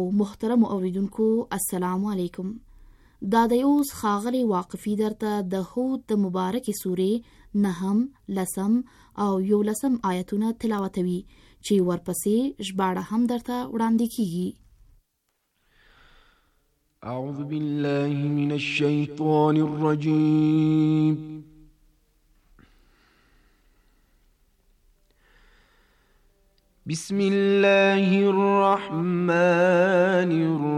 محترم اوریدونکو السلام علیکم. دا د اوس خاغلی واقفي درته د هود د مبارکې سورې 9 10 او 11 آیتونه تلاوتوي چې ورپسې ژباړه هم درته وړاندې کیږي. اعوذ بالله من الشیطان الرجیم. بسم الله الرحمن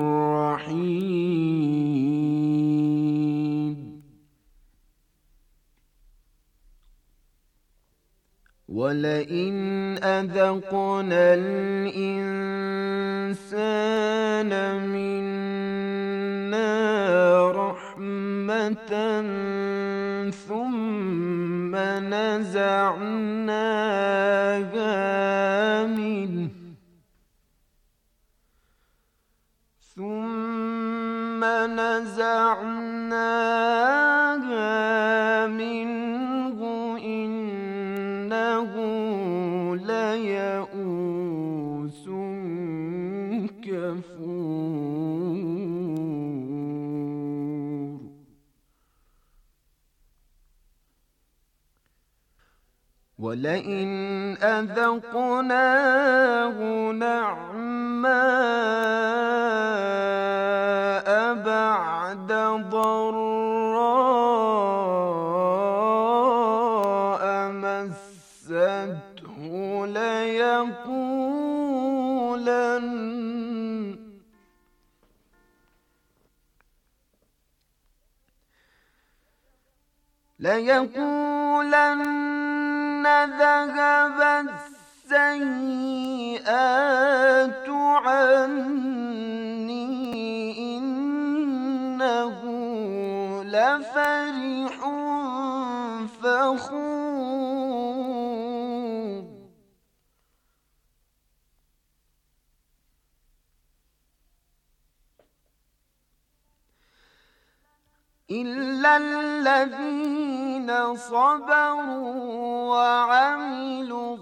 الرحيم. ولئن أذقنا الإنسان منا رحمة ثم نزعناها منه إنه ليئوس كفور. ولئن أذقناه نعماء بعد ضراء مسته ليقولن ذهب السيئات عني إنه لفرح فخور. إلا الذين صبروا وعملوا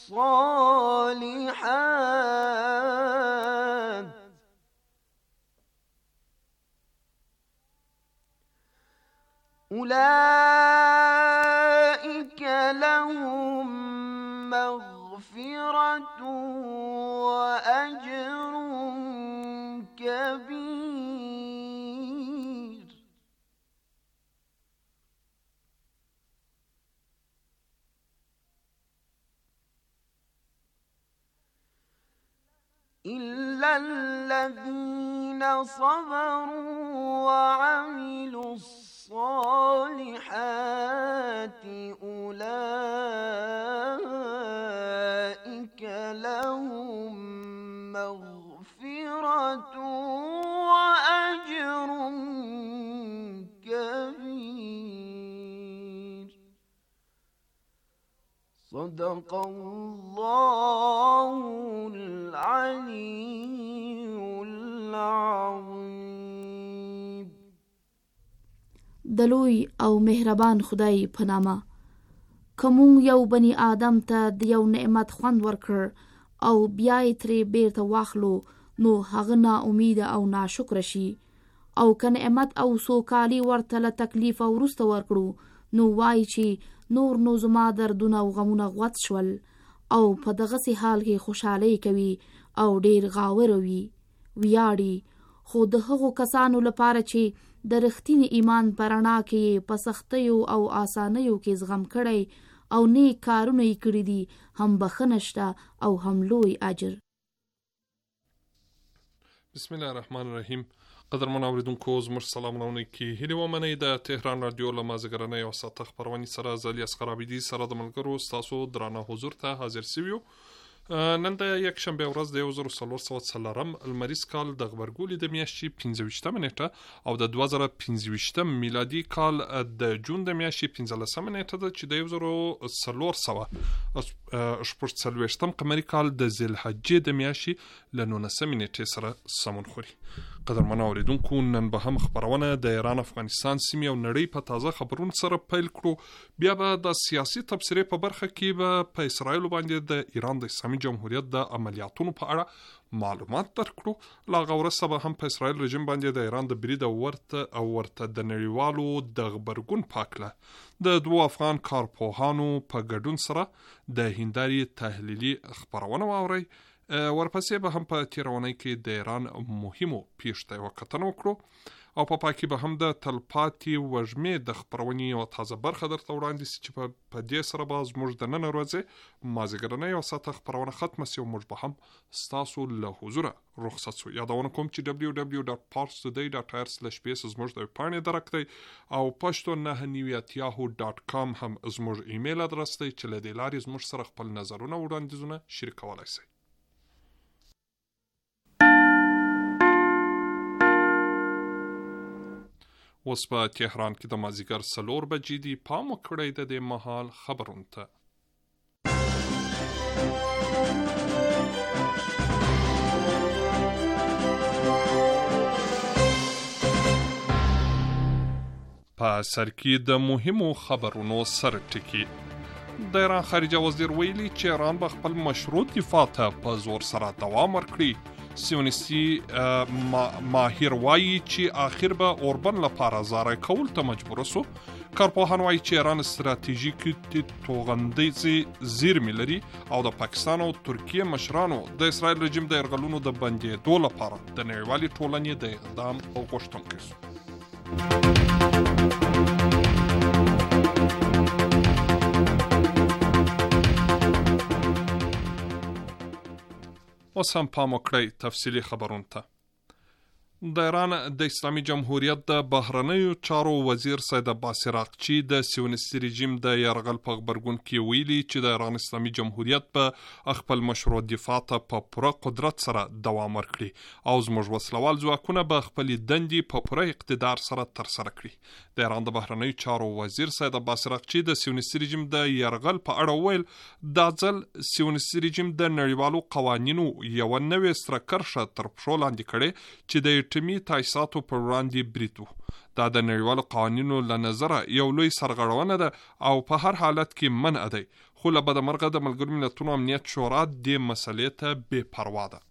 الصالحات أولئك لهم مغفرة وأجر كبير. إلا الذين صبروا وعملوا الصالحات أولئك لهم مغفرة وأجر كبير. صدق الله العلي العظيم. دلوی او مهربان خدای په نامه. کوم یو بنی آدم ته د یو نعمت خوند ورکړ او بیا یې ترې بیرته واخلو نو هغه نا امید او ناشکر شي، او که نعمت او سوکالي ورته له تکلیف وروسته ورکړو نو وایي چې نور نو زما دردونه او غمونه غوڅ شول، او په دغسې حال کې خوشحالي کوي او ډیر غاور ویاړي. خو د هغو کسانو لپاره چې د رښتینې ایمان په رڼا کې په سختیو او آسانیو کې زغم کړی او نیک کارونه یې کړي دي، هم بخښنه شته او هم لوی اجر. بسم الله الرحمن الرحیم. قدرمن اوریدونکو، زموږ سلامونه کې هیله ومنئ. د تهران رادیو له مازدیګرنۍ او ساعته خپرونې سره زه اصغر عابدي سره د ملګرو ستاسو درانه حضور ته حاضر سویو. نن د یکشنبه ورځ د 1440 لمریز کال د غبرګولي د میاشتې 15 نیټه او د 2015 میلادي کال د جون د میاشتې 15 نیټه ده چې د 1440 قمري کال د ذی الحجې د میاشتې ل 19 نیټې سره سمون خوري. قدرمن اوریدونکو، نن به هم خبرونه د ایران افغانستان سیمې او نړۍ په تازه خبرونو سره پیل کړو. بیا به د سیاسي تبصرې په برخه کې به په اسرائیل باندې د ایران د اسلامي جمهوریت د عملیاتونو په اړه معلومات درکړو. له هغه وروسته به هم په اسرائیل رژیم باندې د ایران د برید ورته د نړیوالو د غبرګون په هکله د 2 افغان کارپوهانو په ګډون سره د هندارې تحلیلي خپرونه واورئ. ورپسې به هم په تیرونی کې د ایران مهمو پیښو ته یوه کتنه وکړو او په پای کې به هم د تلپاتې وږمې د خپرونې یوه تازه برخه درته وړاندې شي چې په دې سره به زموږ د نن ورځې مازدیګرنۍ یوه ساعته خپرونه ختمه شي او موږ به هم ستاسو له حضوره رخصت شو. یادونه کوم چې www.parstoday.ir/space زموږ د پاڼې درک دی او pashto990@yahoo.com هم زموږ ایمیل ادرس دی چې له دې لارې زموږ سره خپل نظرونه او وړاندیزونه شریکولی شئ. اوس په تهران کې د مازدیګر 4 بجې دي. پام وکړئ د دې مهال خبرونو ته. په سر کې د مهمو خبرونو سر ټکی. د ایران خارجه وزیر ویلي چې ایران به خپل مشروع دفاع ته په زور سره دوام ورکړي. سیونیستي ماهر وایي چې آخر به اوربن لپاره زارۍ کول ته مجبور شو. کارپوهان وایي چې ایران استراتیژیکي توغندیزې زیرمې لري او د پاکستان او ترکیه مشرانو د اسرائیل رژیم د یرغلونو د بندېدو لپاره د نړیوالې ټولنې د اقدام غوښتونکي شو. اوس هم پام وکړئ تفصیلي خبرونو ته. د ایران د اسلامي جمهوریت د بهرنیو چارو وزیر سید عباس عراقچي د سیونیستي رژیم د یرغل په غبرګون کې ویلي چې د ایران اسلامي جمهوریت په خپل مشروع دفاع ته په پوره قدرت سره دوام ورکړي او زموږ وسلوال ځواکونه به خپلې دندې په پوره اقتدار سره ترسره کړي. د ایران د بهرنیو چارو وزیر سید عباس عراقچي د سیونیستي رژیم د یرغل په اړه وویل دا ځل سیونیستي رژیم د نړیوالو قوانینو یوه نوې ستره کرښه تر پښو لاندې کړې چې د اټومي تاسیساتو پر وړاندې برید و. دا د نړیوالو قوانینو له نظره یو لوی سرغړونه ده او په هر حالت کې منع دی، خو له بدمرغه د ملګرو ملتونو امنیت شورا دې مسلې ته بې پروا ده.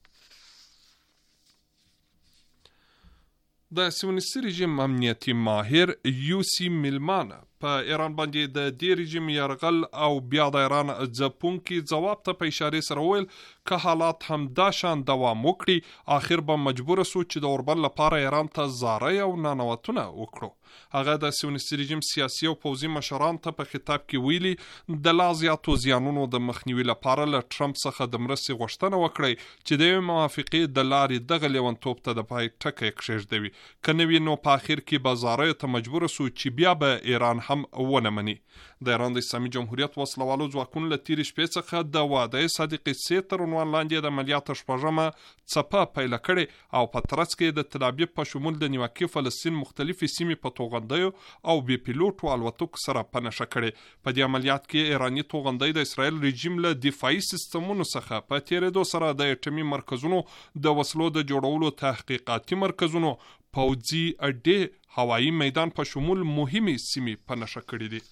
د سیونیستي رژیم امنیتي ماهر یوسی میلمان په ایران باندې د دې رژیم یرغل او بیا د ایران ځپونکي ځواب ته په اشارې سره ویل که حالات هم دا شان دوام وکړي آخر به مجبور سو چې د اوربل لپاره ایران ته زارۍ او نانوتونه وکړو. هغه د سیونیستي رژیم سیاسي او پوځي مشران ته په خطاب کې ویلي د لا زیاتو زیانونو د مخنیوي لپاره له ټرمپ څخه د مرستې غوښتنه وکړي چې د یوې موافقې د لارې دغه لیونتوب ته د پای ټکی کښېږدوي. که نه وي نو په آخر کې به زاریو ته مجبور سو چې بیا به ایران هم ونه مني. د ایران د اسلامي جمهوریت وسلوالو ځواکونو له تیرې شپې څخه د واده صادقې سې تر عنوان لاندې د عملیات شپږمه څپه پیل کړې او په ترڅ کې د تل ابیب په شمول د نیواکې فلسطین مختلفې سیمې په توغندیو او بې پیلوټو الوتکو سره په نښه کړې. په دې عملیات کې ایراني توغندۍ د اسرائیل رژیم له دفاعي سیستمونو څخه په تیرېدو سره د اټومي مرکزونو د وسلو د جوړولو تحقیقاتي مرکزونو پوځي اډې هوایي میدان په شمول مهمې سیمې په نښه کړې دي.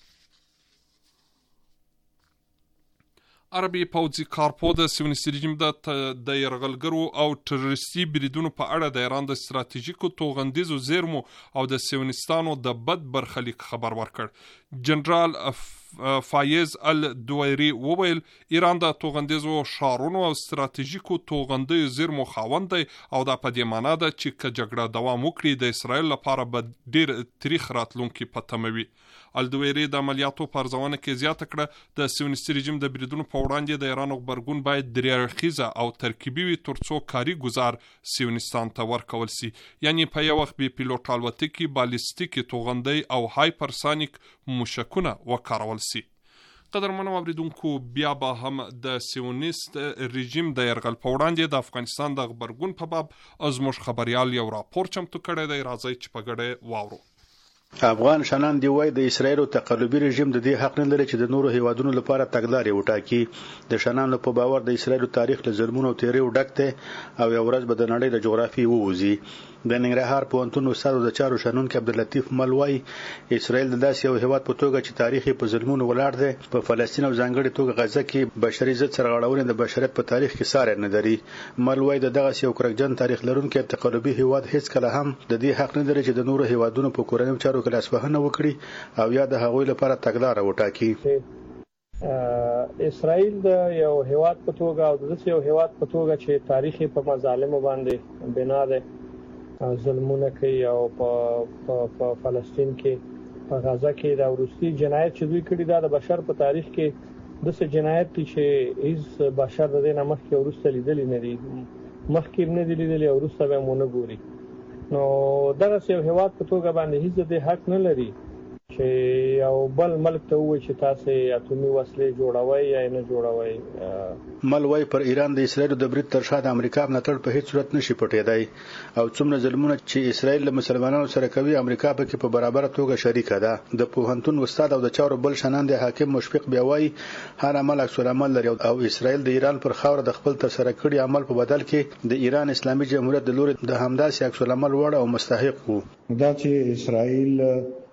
عربي پوځي کارپو د سیونیستي رژیم د یرغلګرو او تروریستي بریدونو په اړه د ایران د ستراتیژیکو توغندیزو زیرمو او د سیونیستانو د بد برخلیک خبر ورکړ. جنرال فایز الدویری وویل ایران د توغندیزو شارونو او ستراتیژیکو توغندیو زیرمو خاوند دی او دا په دې معنا ده چې که جګړه دوام وکړي د اسرائیل لپاره به ډیر تاریخ راتلونکي په تمه وي. الدویری د عملیاتو په ارزونه کې زیاته کړه د سیونیستي رژیم د بریدونو په وړاندې د ایران غبرګون باید درې اړخیزه او ترکیبي وي ترڅو کاري ګزار سیونیستان ته ورکول سي، یعنی په یو وخت بې پیلوټ الوتکې، بالستیکي توغندۍ او هایپرسانیک موشکونه وکارول سي. قدرمنو اوریدونکو، بیا به هم د سیونیست رژیم د یرغل په وړاندې د افغانستان د غبرګون په باب زموږ خبریال یو راپور چمتو کړی دی. راځئ چې په ګډه واورو. افغان شنان دی وای د اسرایل تقلبي رژیم د دې حق نه لري چې د نورو هیوادونو لپاره تګلارې وټاکي. د شنانو په باور د اسرایل تاریخ له ظلمونو او تیریو ډک دی او یو ورځ به د نړۍ له جغرافي ووځي. د ننګرهار پوهنتون استاد د چارو شنونکي عبداللطیف ملوای اسرایل د داسې یو هیواد په توګه چې تاریخ په ظلمونو ولاړ دی په فلسطین او ځانګړي توګه غزه کې بشري ضد سرغړونې د بشریت په تاریخ کې ساری نه لري. ملوای د دغه یو کرکجن تاریخ لرونکي تقلبي هیواد هیڅ کله هم د دې حق نه لري چې د نورو هیوادونو په کورنیو چارو کې لاسوهنه وکړي او یا د هغوی لپاره تګلارې وټاکي. اسرائیل د یو هیواد په توګه او د یو هیواد په توګه چې تاریخي په مظالم باندې بنا ده ظلمونه کوي او په فلسطین کې په غزه کې د وروستي جنایت چې دوی کړی دا د بشر په تاریخ کې د څه جنایت چې هیڅ بشر د دې نامخ کې ورسته لیدلی نه دي مخکې نه دي لیدلی او ورسته به مونږ ګوري. نو دغه یو هیواد په توګه باندې هیڅ د حق نه لري چې یو بل ملک ته وایي چې تاسو اتومي وسلې جوړوي یا نه جوړوي. ملوای پر ایران د اسرایل د برید تر شا د امریکا ملاتړ په هیڅ صورت نشي پټېدای او څومره ظلمونه چې اسرایل له مسلمانانو سره کوي امریکا په کې په برابر توګه شریکه ده. د پوهنتون استاد او د چارو بل شنان د حاکم مشفق بیاوي هر عمل عکس العمل لري او اسرایل د ایران پر خاور د خپل تر سره کړي عمل په بدل کې د ایران اسلامي جمهوریت د لوري د همداسې عکس العمل وړ او مستحق وو. دا چې اسرایل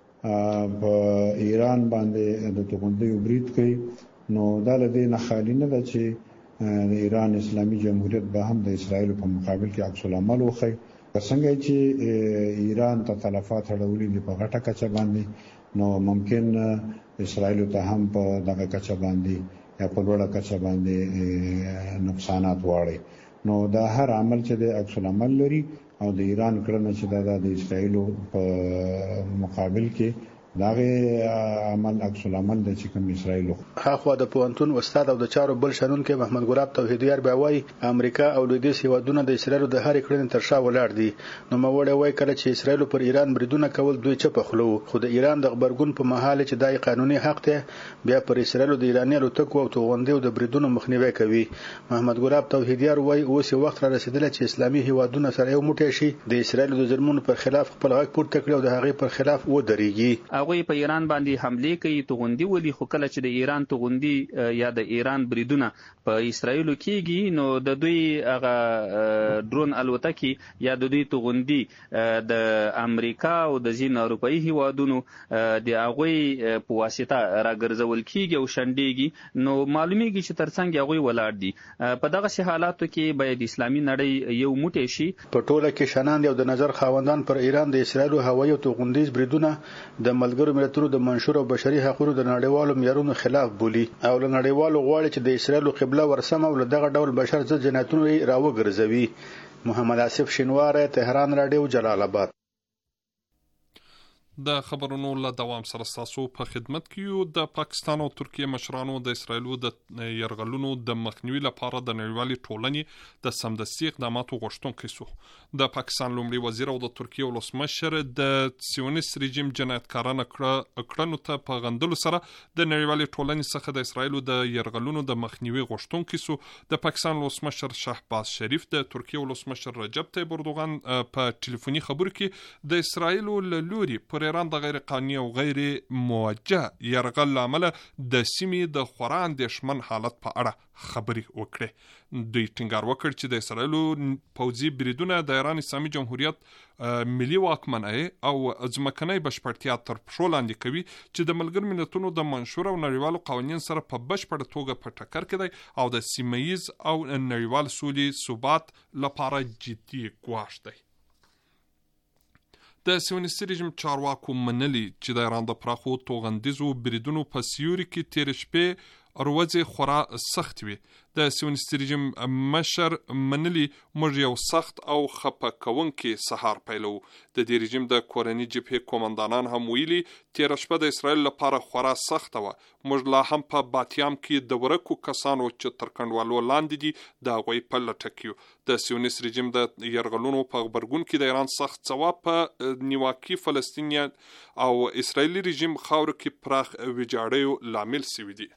په ایران باندې د توغندیو برید کوي نو دا له دې نه خالی نه ده چې د ایران اسلامي جمهوریت به هم د اسرایل په مقابل کې عکس العمل وخی. څنګه چې ایران ته تلفات اړولې دي په غټه کچه باندې نو ممکن اسرایل ته هم په دغه کچه باندې یا په لوړه کچه باندې نقصانات واړي. نو دا هر عمل چې د عکس العمل لري او د ایران کړنه چې د اسرایل په مقابل کې داغه عمل عکس العمل د چې کوم اسرایل هغه د پوهنتون استاد او د چارو بل شنونکي محمد ګلاب توحیدیار بیاوي امریکا او لویدیځ هیوادونه د اسرایل د هر کړنې تر شا ولاړ دي. نو موړی وای کله چې اسرایل پر ایران بریدونه کول دوی چپ خلو خو د ایران د خبرګون په محل چې دای قانوني حق ته بیا پر اسرایل د ایرانی الوتکو او توغندیو د بریدونو مخنیوي کوي. محمد ګلاب توحیدیار وای اوس وخت را رسیدلی چې اسلامي هیوادونه سره یو موټی شي د اسرایل د ظلمونو پر خلاف خپل غږ پورته کړي او د هغې پر خلاف ودرېږي. هغه په ایران باندې حمله کوي توغندي ولي خو کله چې د ایران توغندي یا د ایران بریدونه په اسرایل کېږي نو د دوی هغه ډرون الوتکي یا د دوی توغندي د امریکا او د ځین اروپאי هیوادونو د هغه په واسطه راګرځول کېږي او شنډيږي نو معلومیږي چې ترڅنګ هغه ولاړ دي. په دغه حالاتو کې باید اسلامي نړۍ یو موټی شي. په ټوله کې شنان یو د نظر خاوندان پر ایران د اسرایل هوایي او توغندیز بریدونه د ملګرو ملتونو د منشور او بشري حقوقو د نړیوالو معیارونو خلاف بولي او له نړیوالو غواړي چې د اسرایل قبله ورسمه او دغه ډول بشر ضد جنایتونو راوګرځوي. محمد آصف شینواره، تهران رادیو، جلال آباد. د خبرونو له دوام سره تاسو په خدمت کې یو. د پاکستان او ترکیه مشرانو د اسرایلو د یرغلونو د مخنیوي لپاره د نړیوالې ټولنې د سمدستي اقداماتو غوښتونکي شو. د پاکستان لومړي وزیر او د ترکیه ولسمشر د سیونیست رژیم جنایتکارانه کړنو ته په غندلو سره د نړیوالې ټولنې څخه د اسرایلو د یرغلونو د مخنیوي غوښتونکي شو. د پاکستان ولسمشر شهباز شریف د ترکیه ولسمشر رجب طیب اردوغان په ټلیفوني خبرو کې د اسرایلو له لوري پر ایران د غیر قانوني او غیر موجه یرغل لامل د سیمې د خورا اندېښمن حالت په اړه خبرې وکړې. دوی ټینګار وکړ چې د اسرایلو پوځي بریدونه د ایران اسلامي جمهوریت ملي واکمنۍ او ځمکنۍ بشپړتیا تر پښو لاندې کوي چې د ملګرو ملتونو د منشور او نړیوالو قوانینو سره په بشپړه توګه په ټکر کې دی او د سیمه ییز او نړیوال سولې ثبات لپاره جدي ګواښ دی. د سیونیستي رژیم چارواکو منلي چې د ایران د پراخو توغندیزو بریدونو په سیوري کې تیر شپې ورځې خورا سخت وي. د سیونیستي رژیم مشر منلي موږ یو سخت او خپه کوونکی سهار پیلو. د دې رژیم د کورنۍ جبهې قومندانان هم ویلي تیر شپه د اسرایل لپاره خورا سخته وه. موږ لا هم په باتیام کې د ورکو کسانو چې تر کنډوالو لاندې دي د هغوی په لټه کې یو. د سیونیست رژیم د یرغلونو په غبرګون کې د ایران سخت ځواب په نیواکي فلسطینیان او اسرایلي رژیم خاور کې پراخ ویجاړیو لامل شوي دي.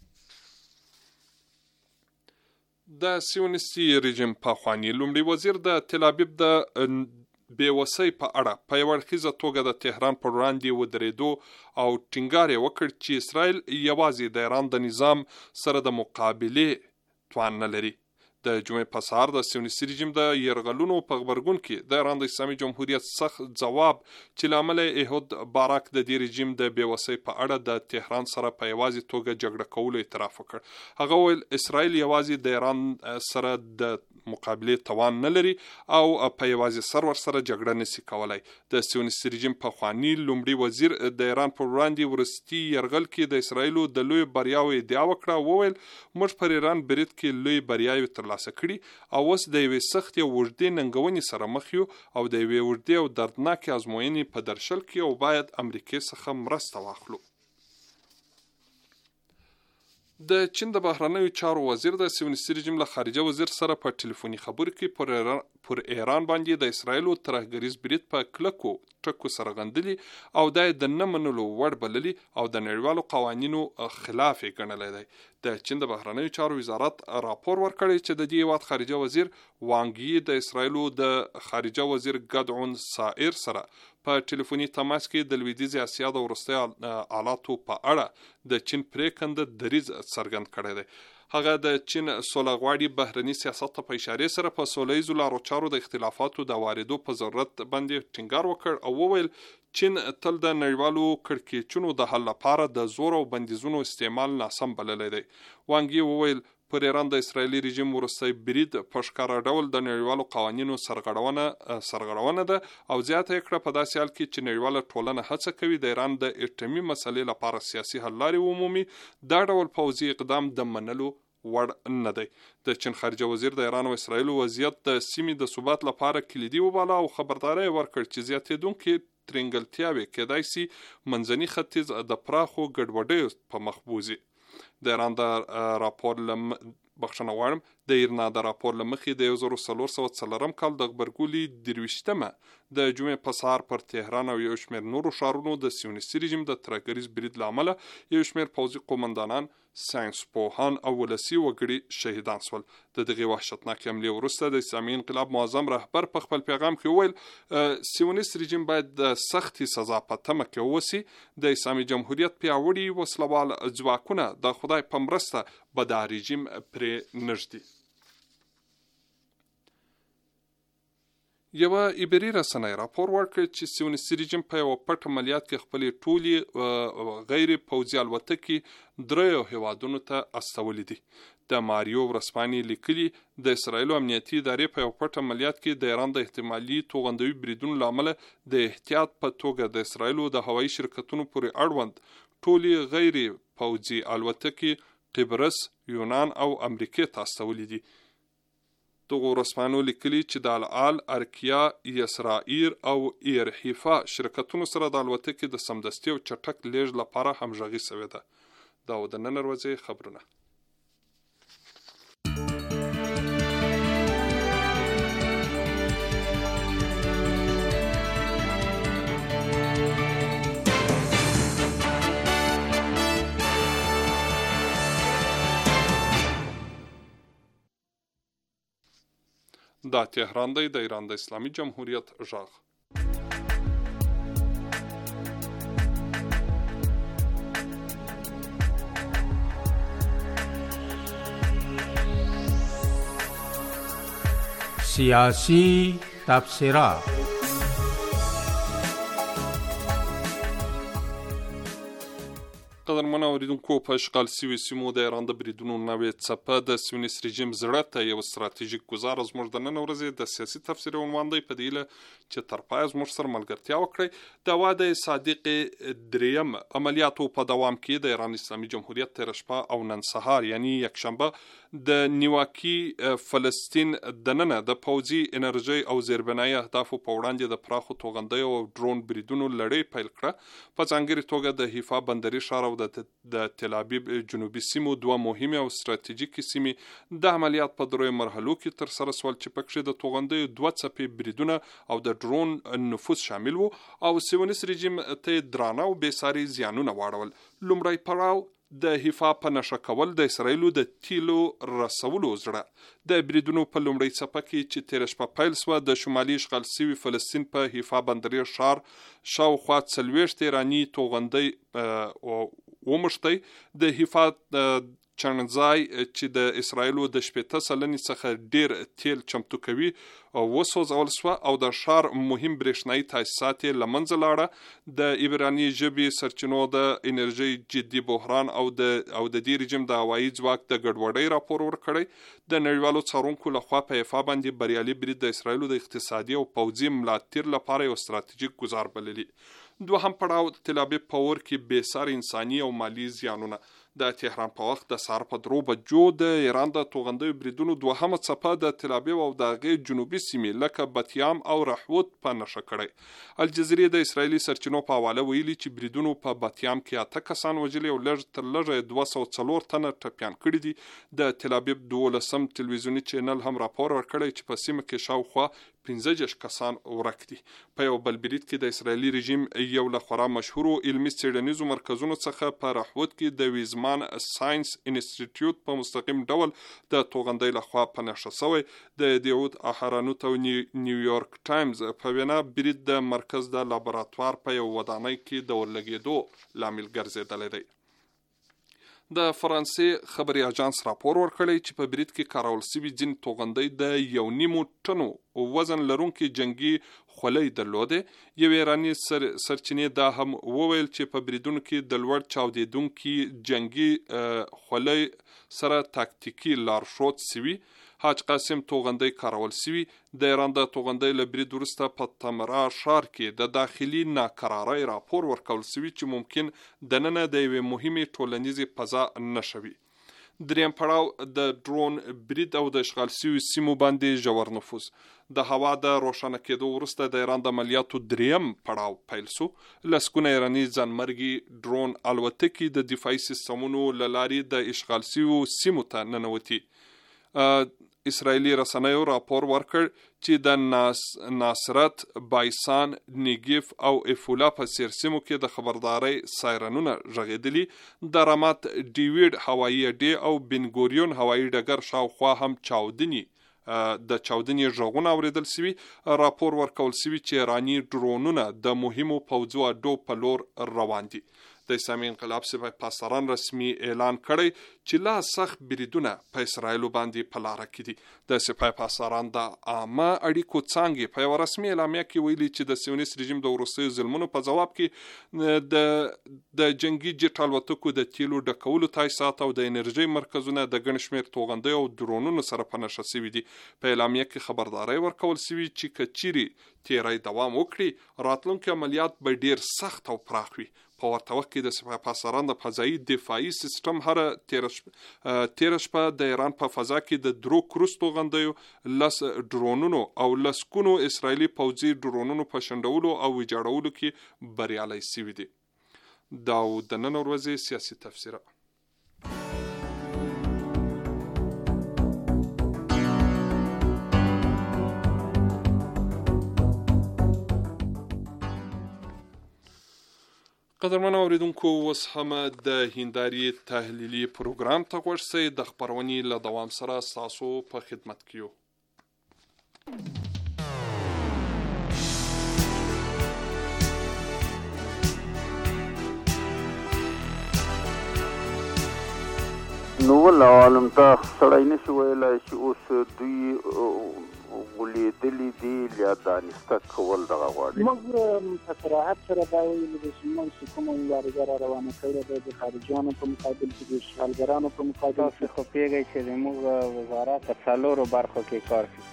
د سیونیستي رژیم پخوانی لومړي وزیر د تل ابیب د بېوسۍ په اړه په یوه اړخیزه توګه د تهران پر وړاندې ودرېدو او ټینګار یې وکړ چې اسرائیل یوازې د ایران د نظام سره د مقابلې توان نه لري. د جمعې په سهار د سیونیستي رژیم د یرغلونو په غبرګون کې د ایران د اسلامي جمهوریت سخت ځواب چې له امله ایهود باراک د دې رژیم د بېوسۍ په اړه د تهران سره په یوازې توګه جګړه کولو اعتراف وکړ. هغه ویل اسرائیل یوازې د ایران سره د مقابلې توان نه لري او په یوازې سر ور سره جګړه نشي کولای. د سیونیستي رژیم پخواني لومړي وزیر د ایران پر وړاندې ورستي یرغل کې د اسرائیلو د لوی بریاو ادعا وکړه. وویل موږ پر ایران برید کې لوی بریاوې ترلاسه کړي او اوس د یوې سختې او اوږدې ننګونې سره مخ یو او د یوې اوږدې او دردناکې ازموینې په درشل کې او باید امریکې څخه مرسته واخلو. د چین د بهرنیو چارو وزیر د سیونیستي رژیم له خارجه وزیر سره په ټلیفوني خبرو کې پر ایران باندې د اسرائیلو ترهګریز برید په کلکو ټکو سره غندلي او د نه منلو وړ بللي او د نړیوالو قوانینو خلاف یې ګڼلی دی. د چین د بهرنیو چارو وزارت راپور ورکړی چې د دې هیواد خارجه وزیر وانګ یي د اسرائیلو د خارجه وزیر ګدعون سائر سره په ټلیفوني تماس کې د لویدیځې اسیا د وروستیو حالاتو په اړه د چین پریکنده دریځ څرګند کړی دی. هغه د چین سوله غواړي بهرني سیاست ته په اشارې سره په سوله ییزو لارو چارو د اختلافاتو د واردو په ضرورت باندې ټینګار وکړ او وویل چین تل د نړیوالو کړکېچونو د حل لپاره د زور او بندیزونو استعمال ناسم بللی دی. وانګ یي وویل پر ایران د اسرائیلي رژیم وروستی برید په ښکاره ډول د نړیوالو قوانینو سرغړونه ده او زیاته یې کړه په داسې حال کې چې نړیواله ټولنه هڅه کوي د ایران د اټومي مسلې لپاره سیاسي حل لارې ومومي. دا ډول پوځي اقدام د منلو وړ نه دی. د چین خارجه وزیر د ایران او اسرائیل وضعیت د سیمې د ثبات لپاره کلیدي وباله او خبرداری ورکړ چې زیاتېدونکې ترنګلتیاوې کېدای سي منځني ختیځ د پراخو ګډوډیو په مخ بوځي. د ایران د راپور لمخې د 1404 کال د غبرګولي 23مه د جمعې په سهار پر تهران او یو شمېر نورو ښارونو د سیونیستي رژیم د ترهګریز برید له امله یو شمېر پوځي قومندانان، ساینسپوهان او ولسي وګړي شهیدان شول. د دغې وحشتناکې حملې وروسته د اسلامي انقلاب معظم رهبر په خپل پیغام کې وویل سیونیست رژیم باید د سختې سزا په تمه کې ووسي. د اسلامي جمهوریت پیاوړي وسلوال ځواکونه د خدای په مرسته به دا رژیم پرې نږدي. یوه ایبري رسنۍ راپور ورکړ چې سیونیستي رژیم په یوه پټ عملیات کې خپلې ټولې غیر پوځي الوتکې دریو هیوادونو ته استولې دي. د ماریو ورځپاڼې لیکلي د اسرائیلو امنیتي ادارې په یو پټ عملیات کې د ایران د احتمالي توغندوي بریدونو له امله د احتیاط په توګه د اسرائیلو د هوایي شرکتونو پورې اړوند ټولې غیر پوځي الوتکې قبرس، یونان او امریکې ته استولې دي. دغو ورځپاڼو لیکلي چې د العال، ارکیا، یسرائیر او ایر حیفا شرکتونو سره د الوتکې د سمدستي او چټک لیږد لپاره همغږي شوې ده. دا و د نن ورځې خبرونه. دا تهران دی، د ایران د اسلامي جمهوریت غږ. سیاسی تبصرات. قدرمن اوریدونکو، په اشغال سوي سیمو د ایران د بریدونو نوې څپه د سیونیست رژیم زړه ته یو ستراتیژیک ګزار زموږ د نن ورځې د سیاسي تفسیر عنوان دی. په دې هیله چې تر پایه زموږ سره ملګرتیا وکړئ. د واده صادق دریم عملیاتو په دوام کې د ایران اسلامي جمهوریت تېره شپه او نن سهار یعنی یکشنبه د نیواکي فلسطین دننه د پوځي انرژۍ او زیربنایي اهدافو په وړاندې د پراخو توغندیو او ډرون بریدونو لړۍ پیل کړه. په ځانګړې توګه د حیفا بندري ښار او د تل ابیب جنوبي سیمو دوه مهمې او ستراتیژیکې سیمې د عملیات په دریو مرحلو کې ترسره شول چې پکې د توغندیو دوه څپې بریدونه او د ډرون نفوذ شامل وو او سیونیست رژیم ته درانه او بېساري زیانونه واړول. لومړی پړاو د حفا په نشه کول د اسرایلو د تیلو رسولو زړه د بریدونو په لومړۍ څپه کې چې تېره شپه پیل سوه د شمالي اشغال سوي فلسطین په حفا بندري ښار شاوخوا 40 ایراني توغندۍ وموښتئ. د حفا چڼځای چې د اسرایلو د 80 سلنې څخه ډیر تیل چمتو کوي وسوځول سوه او د ښار مهم برېښنایي تاسیسات یې له منځه لاړه. د عبراني ژبې سرچینو د انرژۍ جدي بحران او د دې رژیم د هوایي ځواک د ګډوډۍ راپور ورکړی. د نړیوالو څارونکو لخوا په حفا باندې بریالي برید د اسرایلو د اقتصادي او پوځي ملاتړ لپاره یو ستراتیژیک ګزار بللی. دوهم پړاو تل ابیب په اور کې بېساري انساني او مالي زیانونه. د تهران په وخت د سهار په 3 بجو د ایران د توغندیو بریدونو دوهمه څپه د تل ابیب او د هغې جنوبي سیمې لکه بتیام او رحوت په نښه کړی. الجزیرې د اسرایلي سرچینو په حواله ویلي چې بریدونو په بتیام کې 8 کسان وژلي او لږ تر لږه 204 تنه ټپیان کړي دي. د تل ابیب 12 تلویزیوني چینل هم راپور ورکړی چې په سیمه کې شاوخوا 15 کسان ورک دي. په یو بل برید کې د اسرایلي رژیم یو له خورا مشهورو علمي څېړنیزو مرکزونو څخه په رحوت کې د ویزمان ساينس انسټیټیوټ په مستقیم ډول د توغندۍ لخوا په نښه شوی. د دیود اهرانوت او نیویورک ټایمز په وینا برید د مرکز د لابراتوار په یو ودانۍ کې د ورلګېدو لامل ګرځېدلی دی. د فرانسې خبري اژانس راپور ورکړی چې په برید کې کارول شوي ځینې توغندۍ د 1.5 ټنو وزن لرونکي جنگي خولۍ درلودې. یو ایراني سرچینې دا هم وویل چې په بریدونو کې د لوړ چاودیدونکي جنگي خولۍ سره تاکتیکي لارښود شوي. حاج قاسم توغندۍ کارول شوي. د ایران د توغندۍ له برید وروسته په تمرا ښار کې د داخلي ناکرارۍ راپور ورکول شوي چې ممکن دننه د یوې مهمې ټولنیزې فضا نښوي. دریم پړاو د ډرون برید او د اشغال شویو سیمو باندې ژور نفوذ. د هوا د روښانه کېدو وروسته د ایران د عملیاتو دریم پړاو پیل شو. لسګونه ایراني ځانمرګي ډرون الوتکې د دفاعي سیستمونو له لارې د اشغال شویو سیمو ته ننوتي. اسرائیلي رسنیو راپور ورکړ چې د ناصرت، بایسان، نیگیف او افولا په سیرسیمو کې د خبردارۍ سایرنونه غږېدلي. د رامات ډیویډ هوایي اډې او بنګوریون هوایي ډګر شاوخوا هم چاودنې غږونه اوریدل شوي. راپور ورکول شوي چې ایراني ډرونونه د مهمو پوځو اډو په لور روان دي. د اسلامي انقلاب سپاه پاسداران رسمي اعلان کړی چې لا سخت بریدونه په اسرائیلو باندې په لاره کې دي. د سپاه پاسداران د عامه اړیکو څانګې په یو رسمي اعلامیه کې ویلي چې د سیونیست رژیم د وروستیو ظلمونو په ځواب کې د جنگي جټ الوتکو د تیلو ډکولو تاسیسات او د انرژۍ مرکزونه د ګڼ شمېر توغندیو او ډرونونو سره په نښه شوي دي. په اعلامیه کې خبرداری ورکول شوي چې که چیرې تیری دوام وکړي راتلونکي عملیات به ډیر سخت او پراخ وي. په ورته وخت کې د سپاه پاسداران د فضایي دفاعي سیستم هره تیره شپه د ایران په فضا کې د 3 کروز توغندیو 10 ډرونونو او لسګونو اسرائیلي پوځي ډرونونو په شنډولو او ویجاړولو کې بریالي شوي دي. دا د نن ورځې سیاسي تفسیره. قدرمن اوریدونکو اوس هم د هنداري تحلیلي پروګرام ته غوږ شئ. د خپرونې له دوام سره ستاسو په خدمت کې یو. نو ولعالم ته سړی نشي ویلی چې اوس دوی ولیدلي دي یا دانسته کول دغه غواړي. موږ په صراحت سره دا ویلي دي چې موږ چې کومه مبارزه را روانه کړې ده د خارجیانو په مقابل کې د اشغالګرانو په مقابل تاسو خو پوهېږئ چې زموږ وزارت په 4 برخو کې کار کوي.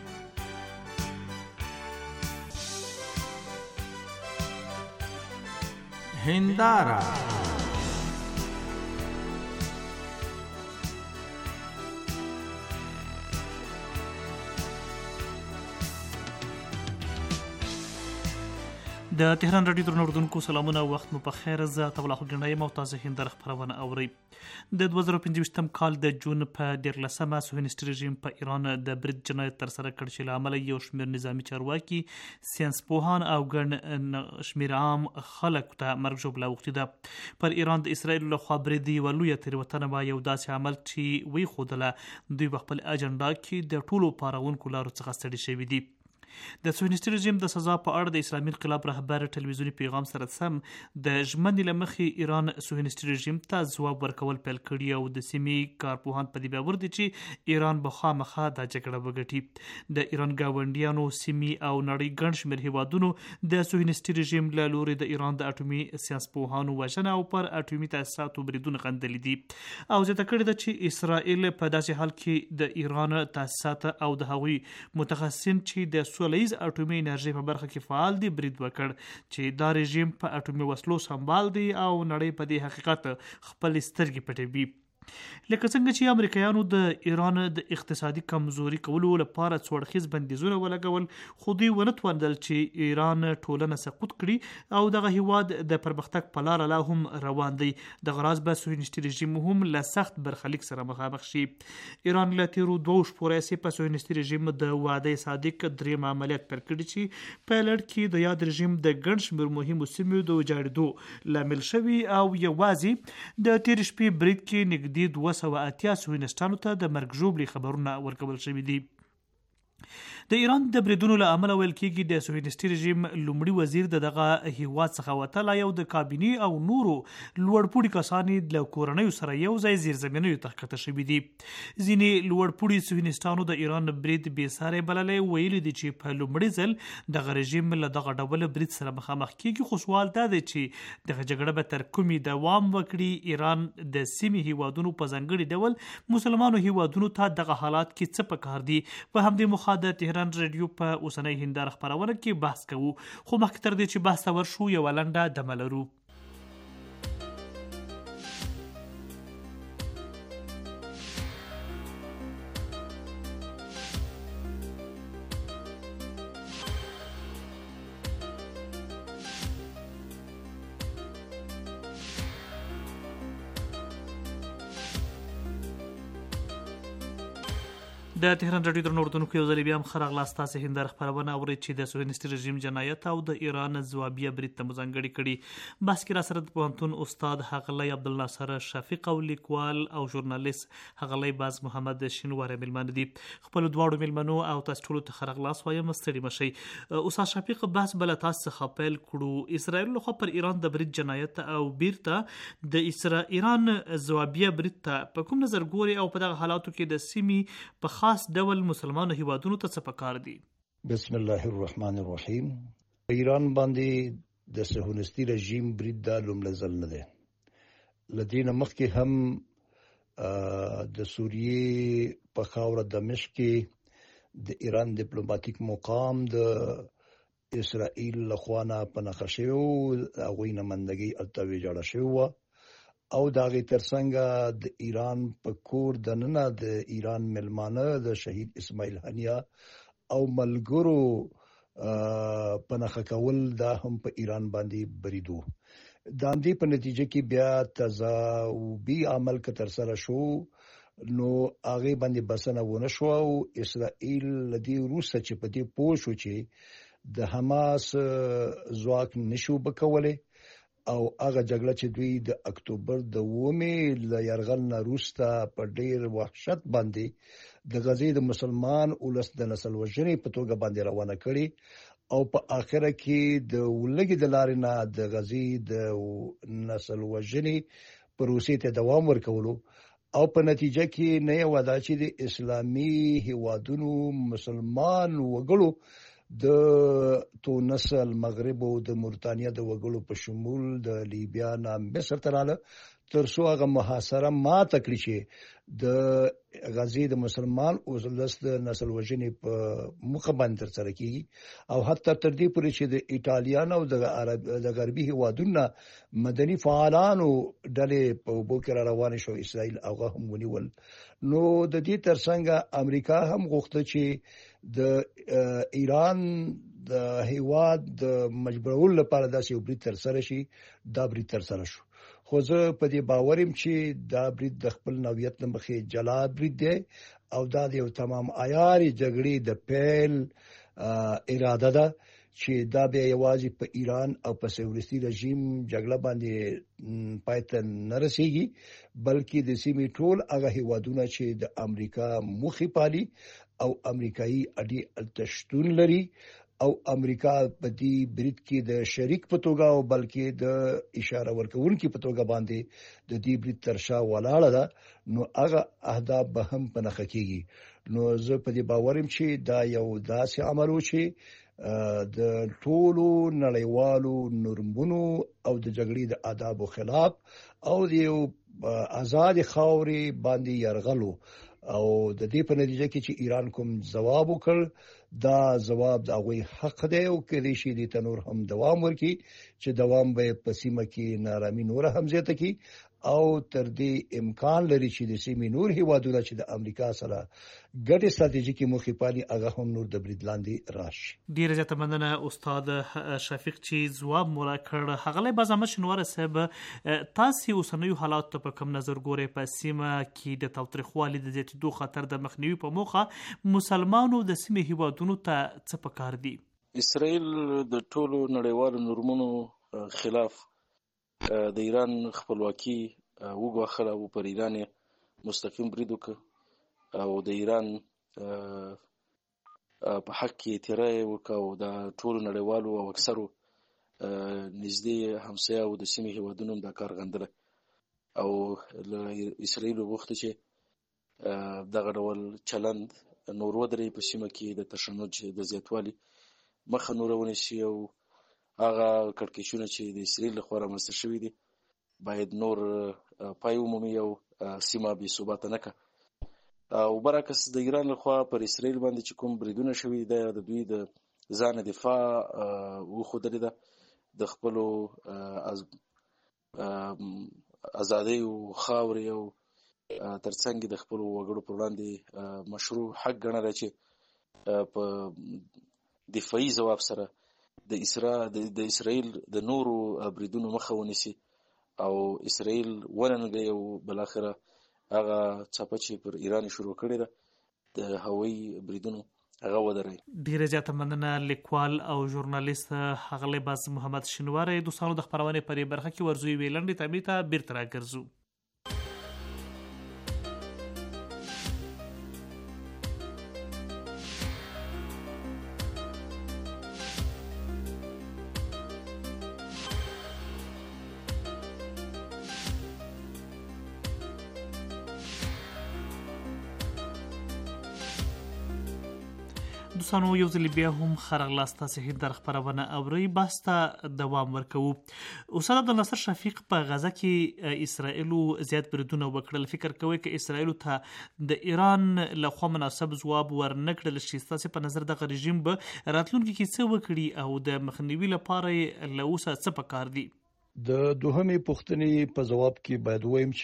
هنداره د تهران رادیو درنو اوریدونکو سلامونه وخت مو په خیر. زه طبله خګنۍ مو تاسو هندر خبرونه اوري. د 2015 کال د جون په 14مه صهیونیست رژیم په ایران د برید جنایت تر سره کړ چې له امله یو شمېر نظامی چارواکي، ساینس پوهان او ګڼ شمېر عام خلک ته مرګ ژوبله اوښتې ده. پر ایران د اسرائیل لخوا برید یوه لویه تېروتنه وه، یو داسې عمل چې ویې ښودله دوی په خپل اجنډا کې د ټولو پارونکو لارو څخه ستړي شوي دي. د صهیونیستي رژیم د سزا په اړه د اسلامي انقلاب رهبر ټلویزیوني پیغام سره سم د ژمنې له مخې ایران صهیونیستي رژیم ته ځواب ورکول پیل کړي او د سیمې کارپوهان په دې باور دي چې ایران به خامخا دا جګړه وګټي. د ایران ګاونډیانو، سیمې او نړۍ ګڼ شمېر هیوادونو د صهیونیستي رژیم له لوري د ایران د اټومي ساینس پوهانو وژنه او پر اټومي تاسیساتو بریدونه غندلي دي او زیاته کړې ده چې اسرائیل په داسې حال کې د ایران تاسیسات او د هغوی متخصصین چې د سولیز اټومي انرژي په برخه کې فعال دي برید وکړ چې دا رژیم په اټومي وسلو سمبال دی او نړۍ په دې حقیقت خپل سترګې پټوي. لکه څنګه چې امریکایانو د ایران د اقتصادي کمزوري کولو لپاره څوړخیز بندیزونه ولګول، خو دوی ونه توانېدل چې ایران ټولنه سقوط کړي او دغه هیواد د پرمختګ په لاره لا هم روان دی. دغه راز به صهیونیستي رژیم هم له سخت برخلیک سره مخامخ شي. ایران له تیرو 2 شپو راهیسې په صهیونیستي رژیم د وعده صادق دریم عملیات پیل کړي چې په لړ کې د یاد رژیم د ګڼ شمېر مهمو سیمو د ویجاړېدو لامل شوي او یوازې د تېرې شپې برید کې نږدې 280 صهیونیستانو ته د مرګ ژوبلې خبرونه ورکول شوي دي. د ایران د بریدونو له امله ویل کېږي د صهیونیستي رژیم لومړي وزیر دغه هیواد څخه وتلی او د کابینې او نورو لوړپوړي کسان له کورنیو سره یو ځای زیرزمینیو ته ښکته شوي دي. ځینې لوړپوړي صهیونیستانو د ایران برید بېساری بللی، ویلي دي چې په لومړي ځل دغه رژیم له دغه ډول برید سره مخامخ کېږي. خو سوال دا دی چې دغه جګړه به تر کومې دوام وکړي. ایران د سیمې هیوادونو په ځانګړي ډول مسلمانو هیوادونو ته دغه حالات کې څه پکار دي. په همدې موخه د تهران رادیو په اوسنۍ هنداره خپرونه کې بحث کوو، خو مخکې تر دې چې بحث ته ورشو یوه لنډه دمه لرو. د تهران رادیو درنو اوریدونکو یو ځل بیا هم ښه راغلاست. تاسې هنداره خپرونه اورئ چې د صهیونیستي رژیم جنایت او د ایران ځوابیه برید ته مو ځانګړي کړي. بحث کې راسره د پوهنتون استاد ښاغلی عبدالناصر شفیق او لیکوال او ژورنالیست ښاغلی باز محمد شینواری میلمانه دي. خپلو دواړو میلمنو او تاسو ټولو ته ښه راغلاست وایم، ستړي مه شئ. استاد شفیق، بحث به له تاسو څخه پیل کړو. اسرائیل لخوا پر ایران د برید جنایت او بیرته د ایران ځوابیه برید ته په کوم نظر ګوري او په دغه حالاتو کې د سیمې په خاص ډول مسلمانو هیوادونو ته څه پکار دي؟ بسم الله الرحمن الرحیم. ایران باندې د صهیونیستي رژیم برید دا لومړی ځل نه دی. له دې نه مخکې هم د سوریې په خاوره دمشق کې د ایران ډیپلوماټیک مقام د اسرائیل لخوا نه په نښه شوی و، هغوی نمایندګي هلته ویجاړه شوې وه او د هغې ترڅنګ د ایران په کور دننه د ایران میلمانه د شهید اسماعیل هنیه او ملګرو په نښه کول دا هم په ایران باندې برید و. د همدې په نتیجه کې بیا تضابي عمل که ترسره شو نو هغې باندې بسنه ونه شوه او اسرائیل له دې وروسته چې په دې پوه شو چې د حماس ځواک نشو بکولی او هغه جګړه چې دوی د اکتوبر د 9 له یرغل نه وروسته په ډېر وحشت باندې د غزې د مسلمان ولس د نسل وژنې په توګه باندې روانه کړي او په آخره کې د ولګي د لارې نه د غزې د نسل وژنې پروسې ته دوام ورکولو او په نتیجه کې نه یو دا چې د اسلامي هیوادونو مسلمان وګړو د تونس، المغرب او د موريتانیا د وګړو په شمول د لیبیا نه مصر ته رااله ترڅو هغه محاصره ماته کړي چې د غزې د مسلمان اوسلس د نسل وژنې په مخه باندې ترسره کیږي او حتی تر دې پورې چې د ایټالیا او د غربي هیوادونو مدني فعالانو ډلې په اوبو کې را روان شو اسرائیل هغه هم ونیول. نو د دې ترڅنګ امریکا هم غوښته چې د ایران د هیواد د مجبورولو لپاره داسې یو برید ترسره شي. دا برید ترسره شو، خو زه په دې باورم چې دا برید د خپل نوعیت له مخې جلا برید دی او دا د یو تمام عیاري جګړې د پیل اراده ده چې دا به یوازې په ایران او په سیورستي رژیم جګړه باندې پایته نه رسیږي، بلکې د سیمې ټول هغه هیوادونه چې د امریکا مخې پالي او امریکایي اډي التشتون لري او امریکا په دې برید کې د شریک په توګه او بلکې د اشاره ورکوونکي په توګه باندې د دې برید ترشا ولاړه ده، نو هغه اهداف به هم په نخښه کیږي. نو زه په دې باورم چې دا یو داسې عمل و چې د ټولو نړیوالو نورمونو او د جګړې د آدابو خلاف او د یو آزاد خاورې باندې یرغلو او د دې په نتیجه کې چې ایران کوم جواب وکړ، دا جواب د هغوی حق دی او کېدای شي د تنور هم دوام ورکړي چې دوام به په سیمه کې نارامي نور هم زیاته کی او تر دې امکان لري چې د سیمې نور هیوادونه چې د امریکا سره ګډ استراتیژیکي موخې پالي هغه هم نور د برید لاندې راشي. ډیره زیاته مننه استاد شفیق چې ځواب مو راکړ. ښاغلی بازمحمد شینواری صاحب، تاسې اوسنیو حالاتو ته په کوم نظر ګورئ؟ په سیمه کې د تاوتریخوالي د زیاتېدو خطر د مخنیوي په موخه مسلمانو د سیمې هیوادونو ته څه پکار دي؟ اسرائیل د ټولو نړیوالو نورمونو خلاف د ایران خپلواکي وګواښله او پر ایران مستقیم برید وکړ او د ایران په حق کې اعتراض وکړ او د ټولو نړیوالو او اکثرو نږدې همسایه او د سیمې هیوادونو دا کار غندله او اسرائیل وغوښته چې دغه ډول چلند نور ودرې په سیمه کې د تشنج د زیاتوالي مخه نور ونیسي او هغه کړکېچونه چې د اسرائیل لخوا رامنځته شوي دي باید نور پای ومومي او سیمه بې ثباته نه کړه. او برعکس د ایران لخوا پر اسرائیل باندې چې کوم بریدونه شوي دي د دوی د ځان دفاع وښودلې ده، د خپلو ازادۍ او خاورې او ترڅنګ د خپلو وګړو پر وړاندې مشروع حق ګڼلی چې په دفاعي ځواب سره د اسرائیل د نورو بریدونو مخه ونیسي او اسرائیل وننګي او بالاخره هغه څپه چې پر ایران شروع کړې ده د هوایي بریدونو هغه ودرې. ډیره زیاته مننه لیکوال او ژورنالیست ښاغلی باز محمد شینواری. دوستانو د خپرونې په دې برخه کې ورزوی ویلنډې تمې ته بیرته راګرځو. دوستانو یو ځل بیا هم خرغلاست تاسې در خپرونه اورئ، بحث ته دوام ورکوو. استاد عبدالناصر شفیق، په غزه کې اسرائیلو زیات بریدونه وکړل. فکر کوئ که اسرائیلو ته د ایران لخوا مناسب ځواب ورنه کړل شي، ستاسې په نظر دغه رژیم به راتلونکي کې څه وکړي او د مخنیوي لپاره یې له اوسه څه پکار دي؟ د دوهمې پوښتنې په ځواب کې باید ووایم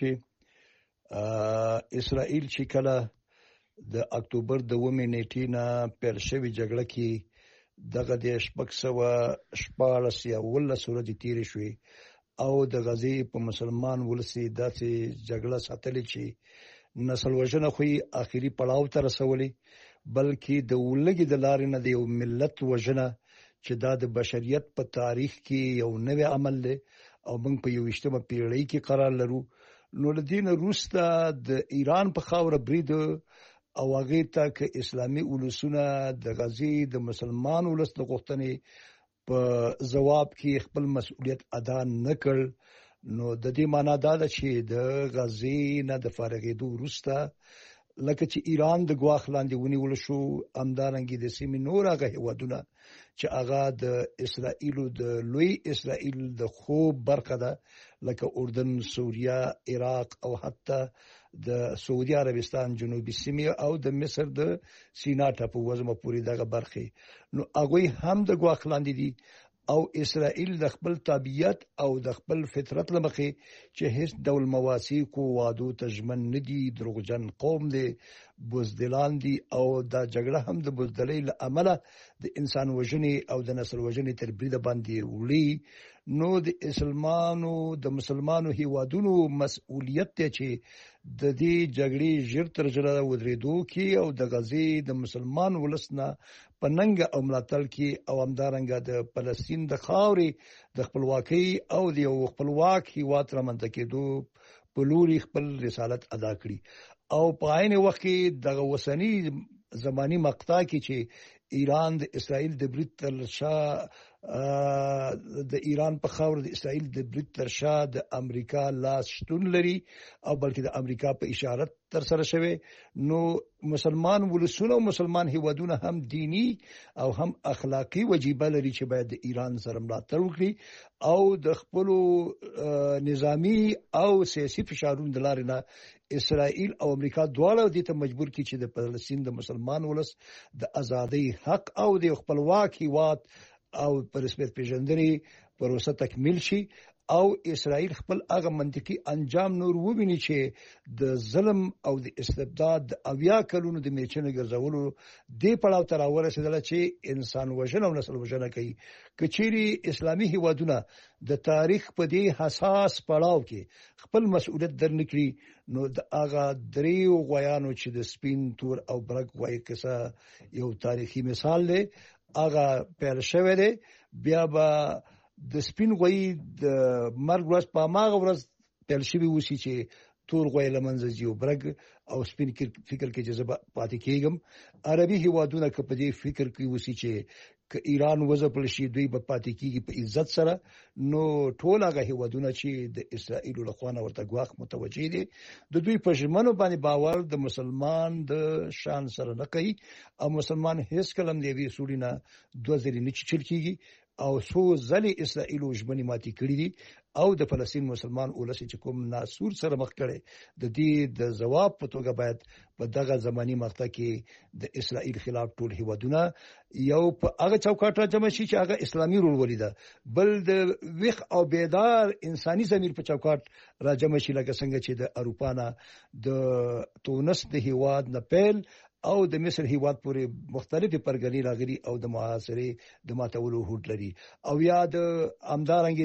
چې اسرائیل چې کله د اکتوبر د 2 نیټې نه پیل شوې جګړه کې دغه د 614 یا 19 ورځې تیرې شوې او د غزې په مسلمان ولسي داسې جګړه ساتلې چې نسل وژنه خو یې آخري پړاو ته رسولې، بلکې د ولګي د لارې نه د یو ملت وژنه چې دا د بشریت په تاریخ کې یو نوی عمل دی او موږ په 21مه پیړۍ کې قرار لرو. نو له دې نه وروسته د ایران په خاوره برید او هغه ته که اسلامي ولسونه د غزې د مسلمان ولس د غوښتنې په جواب کې خپل مسؤلیت ادا نه کړ، نو د دې معنا دا ده چې د غزې نه د فارغېدو وروسته لکه چې ایران د ګواښ لاندې ونیول شو، همدارنګه د سیمې نور هغه هیوادونه چې هغه د اسرائیلو د لوی اسرائیل د خوب برخه ده، لکه اردن، سوریه، عراق او حتی د سعودي عربستان جنوبي سیمې او د مصر د سینا ټاپو وزمه پوری دغه برخه، نو هغه هم د ګواښ لاندې دي. او اسرائیل د خپل طبيعت او د خپل فطرت لمخې چې هیڅ ډول مواسي کو وادو تجمن ندي، دروغجن قوم دي، بزدلان دي، او دا جګړه هم د بزدلۍ له امله د انسان وژنې او د نسل وژنې تر بریده باندې وړي. نو د مسلمانو هیوادونو مسؤلیت دی چې د دې جګړې ژر تر ژره ودرېدو کې او د غزې د مسلمان ولسنه پننګ او ملاتړ کې او همدارنګه د فلسطین د خاورې د خپلواکۍ او د یو خپلواک هیواد رامنځته کېدو په لوري خپل رسالت ادا کړي. او په عین وخت کې د وسنی زمانی مقطع کې چې ایران د اسرائیل د برید تر شا د ایران په خاور د اسرائیل د برید تر شا د امریکا لاس شتون لري او بلکې د امریکا په اشاره تر سره شوی، نو مسلمان ولسونه او مسلمان هیوادونه هم دینی او هم اخلاقی وجیبه لري چې باید د ایران سره ملاتړ وکړي او د خپل نظامی او سیاسي فشارونو د لارې نه اسرائیل او امریکا دواړه دې ته مجبور کړي چې د فلسطین د مسلمان ولس د ازادۍ حق او د خپلواک هیواد او پر رسمیت پیژندنې پروسه تکمیل شي او اسرائیل خپل هغه منطقي انجام نور وویني چې د ظلم او د استبداد د اویا کلونو د میچنې ګرځولو د پړاو تر ورسېدل چې انسان وژنه او نسل وژنه کوي. کچيري اسلامي هیوادونه د تاریخ په دې حساس پړاو کې خپل مسؤلیت درنکړي، نو د هغه دریو غویانو چې د سپین تور او برګ غوی کیسه یو تاریخي مثال دی، هغه پیل شوی دی. بیا به د سپین غوی د مرګ ورځ په ماغه ورځ پیل شوی وسی چې تور غوی لمنځه زیو برګ او سپین فکر کې جذبه پاتې کېږم. عربي هیوادونه کې په دې فکر کې وسی چې ک ایران وځپل شي دوی په پاتې کېږي په عزت سره، نو ټول هغه هیوادونه چې د اسرائیل له خوا نه ورته ګواښ متوجي دي د دوی په ژمنو باندې باور د مسلمان د شان سره نه کوي او مسلمان هیڅ کلم دی وی سورینه 2000 نه چل کېږي او څو ځلې اسرائیل ژمنې ماتې کړې دي او د فلسطین مسلمان اولس چې کوم ناسور سره مخ کړي د دې د جواب په توګه باید په دغه زماني مقطع کې د اسرائیل خلاف ټول هیوادونه یو په هغه چوکاټ راجمع شي چې هغه اسلامي رول ولیدا، بل د ویخ او بیدار انساني ضمیر په چوکاټ راجمع شي، لکه څنګه چې د اروپا نه د تونس د هیواد نه پیل او د مصر هیواد پورې مختلفې پرګنې راغلي او د محاصرې د ماتولو هوډ لري، او یا د امدارنګي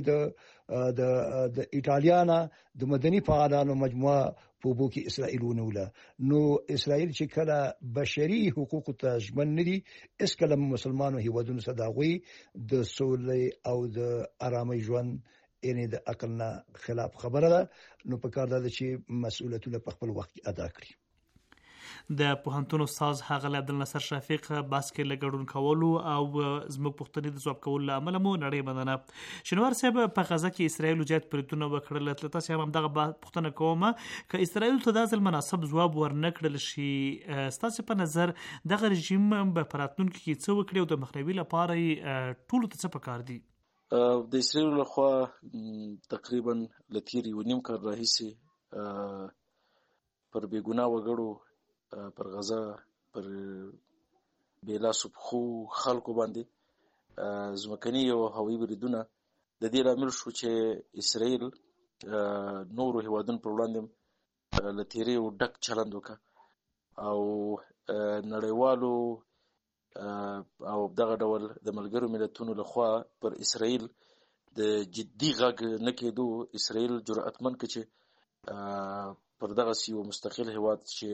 د ایټالیا د مدني فعالانو مجموعه په بو کې اسرائیل ونوله. نو اسرائیل چې کله بشري حقوق ته ژمن ندي، اس کله مسلمانانو هیوادونو صداغوي د سولې او د آرامۍ ژوند یعنی د عقل نه خلاف خبره ده، نو په کار ده چې مسؤلیتونه په خپل وخت ادا کړي. د پوهنتون استاد ښاغلی عبدالناصر شفیق باس کې لګړون کولو او زموږ پوښتنې د ځواب کولو له امله مو نړۍ مننه. شنوار صاحب، په غزه کې اسرائیل جهاد بریدونه وکړل، تاسو هم دغه پوښتنه کوم که اسرائیل ته د ځل مناسب ځواب ورنکړل شي، ستاسو په نظر دغه رژیم په راتلونکي کې څه وکړي او د مخنیوي لپاره ټولو ته څه پکار دي؟ د اسرائیل لخوا تقریبا لتیری و نیم کال راهیسې پر بیګناه وګړو پر غزه پر بیلا صبحو خلکو باندې ځمکني او هوایي بریدونه د دې لامل شو چې اسرائیل نورو هیوادونو پر وړاندې لتیری او ډک چلند وکړ او نړیوالو او دغه ډول د ملګرو ملتونو لخوا پر اسرائیل د جدي غږ نه کېدو اسرائیل جرأتمن کړ چې پر دغه یو مستقل هیواد چې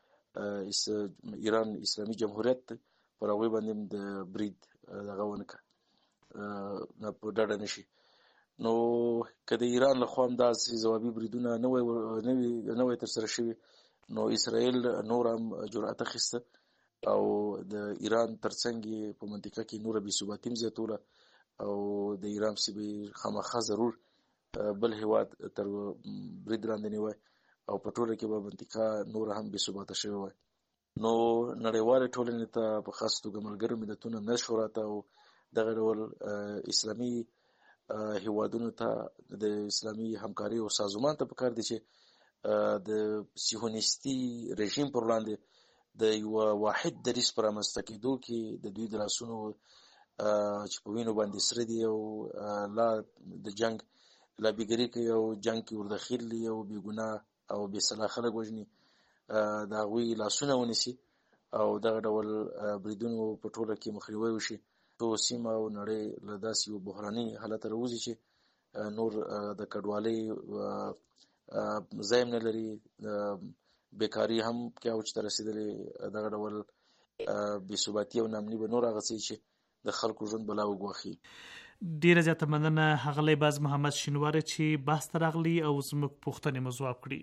ایران اسلامي جمهوریت پر هغه باندې د برید دغه ونکړه نه په ډډه نشي. نو کله ایران له خوا هم داسې ځوابي بریدونه نه وي ترسره شوي، نو اسرائیل نور هم جرأت اخیسته او د ایران ترڅنګ په منطقه کې نور بې ثباتي زیاتوله او د ایران سیمې خامخا ضرور بل هیواد تر برید لاندې نیوي او په ټوله کې به منطقه نور هم بې ثباته شوې وای. نو نړیوالې ټولنې ته په خاص توګه ملګرو ملتونو نشوره ته او دغه ډول اسلامي هیوادونو ته د اسلامي همکاري او سازمان ته پکار دي چې د صهیونیستي رژیم پر وړاندې د یو واحد دریځ پر رامنځته کېدو کې د دوی د لاسونو چې په وینو باندې سره دي او لا د جنگ لابیګري کوي او جنگ کې ورداخل دي او بې ګناه او بې صلاح خلک وژني، د هغوی لاسونه ونیسي او دغه ډول بریدونو په ټوله کې مخنیوی وشي، څو سیمه او نړۍ له داسې یو بحراني حالت راوځي چې نور د کډوالۍ ځای هم نه لري، بیکاري هم کې اوج ته رسېدلې، دغه ډول بې ثباتي او ناامني به نور هغه څه چې د خلکو ژوند بلا وګواښي. ډیره زیاته مننه ښاغلی باز محمد شینواری چې بحث ته راغلي او زموږ پوښتنې مو ځواب کړي.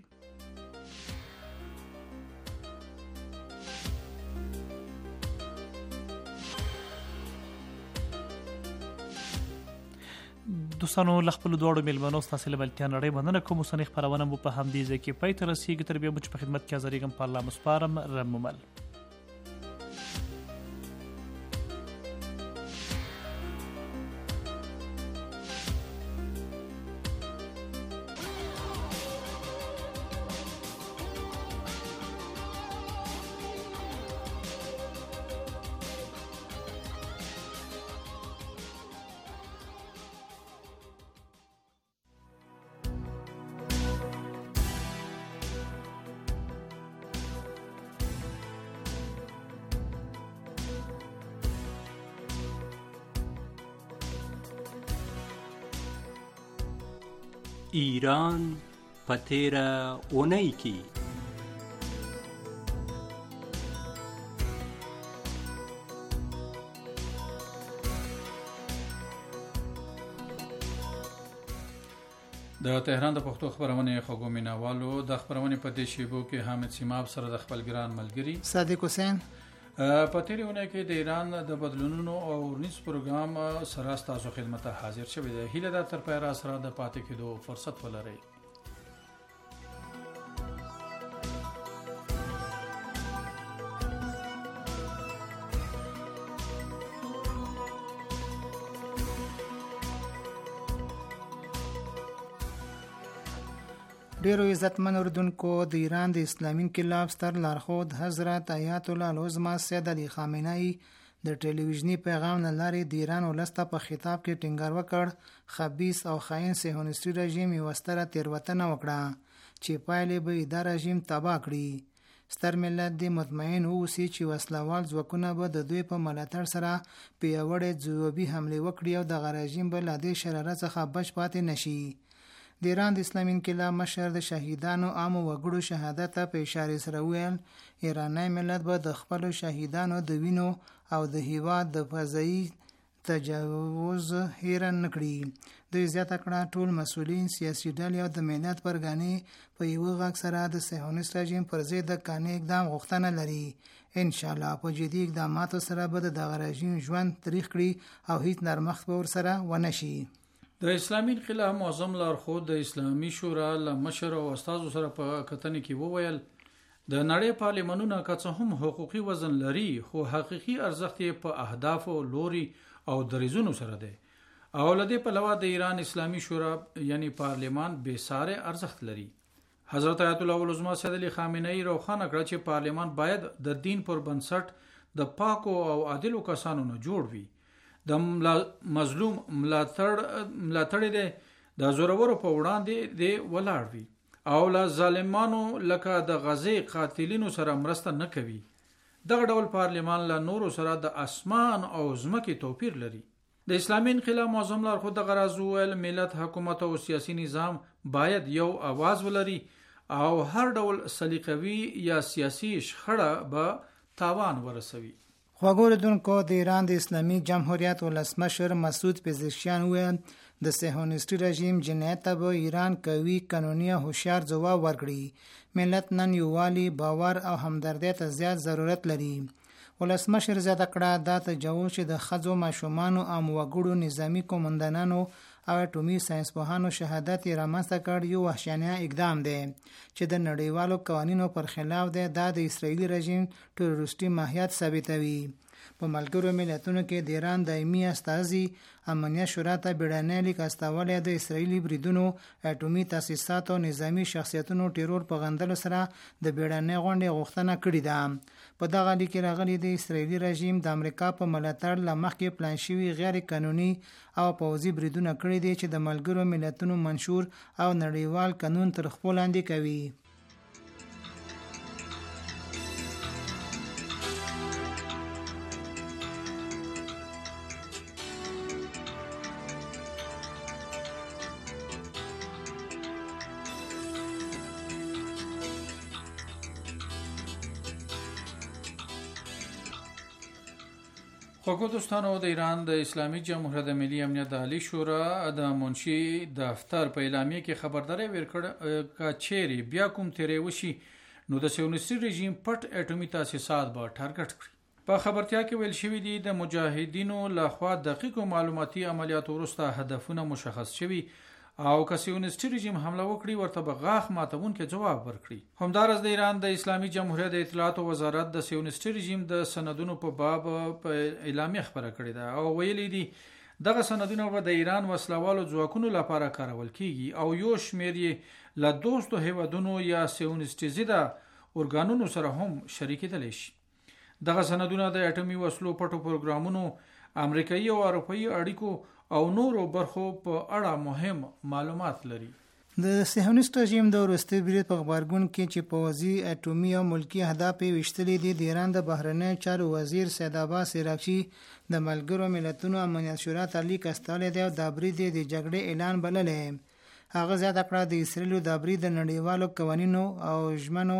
دوستانو له خپلو دواړو میلمنو ستاسې له بلتیا نړۍ مننه کوم. اوسنۍ خپرونه مو په همدې ځای کې پای ته رسېږي. تر بیا مو چې په خدمت کې حاضرېږم په الله مو سپارم. رب مو مل. ایران په تیره اونۍ کې د تهران د پښتو خبرونه خوږو مینوالو د خبرونه په دې شیبو کې حامد سیماب سره د خپل ګران ملګری صادق حسین په تیرونه کې د ایران د بدلونونو او ورنیز پروګرام سره تاسو خدمت حاضر شوی دی. هیله د تر پای را سره د پاتې کېدو فرصت ولرئ. ډیرو عزتمن اردوونکو، د ایران د اسلامي انقلاب ستر لارښود حضرت آیت الله العظمى سید علي خامنه‌ای د ټلویزیونی پیغام نه لارې د ایران ولسته په خطاب کې ټینګار وکړ خبيث او خاين صهیونیستي رژیم یو ستره تیروتنه وکړه چې پایلې به د رژیم تباه کړي. ستر ملت دې مطمئن اوسي چې وسلوال ځواکونه به د دوی په ملاتړ سره پیاوړې ځوابي حمله وکړي او د رژیم به له دې شراره څخه بچ پاتې نشي. د ایران د اسلامي انقلاب مشر د شهیدانو عام وګړو شهادت په اشاره سره ویل ایرانی ملت به د خپل شهیدانو د وینو او د هیواد د فضایي تجاوز هیر نه کړي. دوی زیاته کړه ټول مسؤلین سیاسي ډلې او د ملت پرګانې په یو غږ سره د صهیونیست رژیم پر ضد د قانوني اقدام غوښتنه لري. ان شاء الله په جدي اقداماتو سره به د رژیم ژوند تاریخ کړي او هیڅ نرمښت به ورسره ونشي. د اسلامي انقلاب معظم لارښود د اسلامي شورا له مشر او استادو سره په کتنې کې وویل د نړۍ پارلمانونه که څه هم حقوقي وزن لري خو حقيقي ارزښت یې په اهدافو لوري او دریزونو سره دی او لدې په لوا د ایران اسلامي شورا یعنی پارلمان بے ساره ارزښت لري. حضرت آیت الله العظمى سید علي خامنه‌ای روښانه کړ چې پارلمان باید د دین پر بنسټ د پاکو او عادلو کسانو نه جوړ وي. د مظلوم ملاتړ دی د زورورو په وړاندې دی ولاړ وي او له ظالمانو لکه د غزې قاتلینو سره مرسته نه کوي. دغه ډول پارلمان له نورو سره د اسمان او ځمکې توپیر لري. د اسلامي انقلاب معظم لارښود د غرض ویل ملت حکومت او سیاسي نظام باید یو आवाज ولري او هر ډول سلیقوي یا سیاسي شخړه به تاوان ورسوي. خواګوردونکو، د ایران د اسلامي جمهوریت ولسمشر مسعود پزشکیان ویل د صهیونیستي رژیم جنایت به ایران کوي قانوني هوښیار ځواب ورکړي. ملت نن یووالي، باور او همدردۍ ته زیات ضرورت لري. ولسمشر زیاته کړه دا تجاوز چې د ښځو، ماشومانو او وګړو نظامی قومندانانو او اټومي ساينسپوهانو شهادت یې رامنځته کړ یو وحشیانه اقدام دی چې د نړیوالو قوانینو پر خلاف دی. دا د اسرائیلي رژیم ټروریستي ماهیت ثابتوي. په ملګرو ملتونو کې د ایران دایمي استازي امنیت شورا ته بیړنی لیک استولی د اسرائیلي بریدونو اټومي تاسیسات او نظامی شخصیتونو ټرور په غندلو سره د بیړنی غونډې غوښتنه کړې ده. په دغه لیک کې راغلي د اسرائیلي رژیم د امریکا په ملاتړ له مخکې پلان شوي غیر قانوني او پوځي بریدونه کړي دي چې د ملګرو ملتونو منشور او نړیوال قانون تر خپل لاندې کوي. خوږو دوستانو، د ایران د اسلامي جمهوریت د ملي امنیت د عالی شورا د منشي دفتر په اعلامیه کې خبرداري ورکړه چې چیرې بیا کوم تیری وشي نو د صهیونیستي رژیم پټ اټومي تاسیسات به ټارګټ کړي. په خبرتیا کې ویل شوی دی د مجاهدینو لخوا دقیق عملیاتي عملیات وروسته هدفونه مشخص شوي او که صهیونیستي رژیم حمله وکړي ورته به غاښ ماتونکی ځواب ورکړي. همدارس د ایران د اسلامي جمهوریت د اطلاعات وزارت د صهیونیستي رژیم د سندونو په باب په اعلامیه خبره کړې ده او ویلي دي دغه سندونه به د ایران وسلوالو ځواکونو لپاره کارول کیږي او یو شمېر یې له دوستو هیوادونو یا صهیونیستي ضده ارګانونو سره هم شریکېدلی شي. دغه سندونه د اټومي وسلو پټو پروګرامونو، امریکایي او اروپایي اړیکو او نورو برخو په اړه مهم معلومات لري. د صهیونیست رژیم د وروستي برید په خبرګون کې چې پوځي اټومي او ملکی اهداف یې ویشتلي دي، د ایران د بهرنی چارو وزیر سید عباس عراقچي د ملګرو ملتونو امنیت شورا ته لیک استولی دی او دا برید د جګړې اعلان بللی. هغه زیاته کړه د اسرائیلو دا برید د نړیوالو قوانینو او ژمنو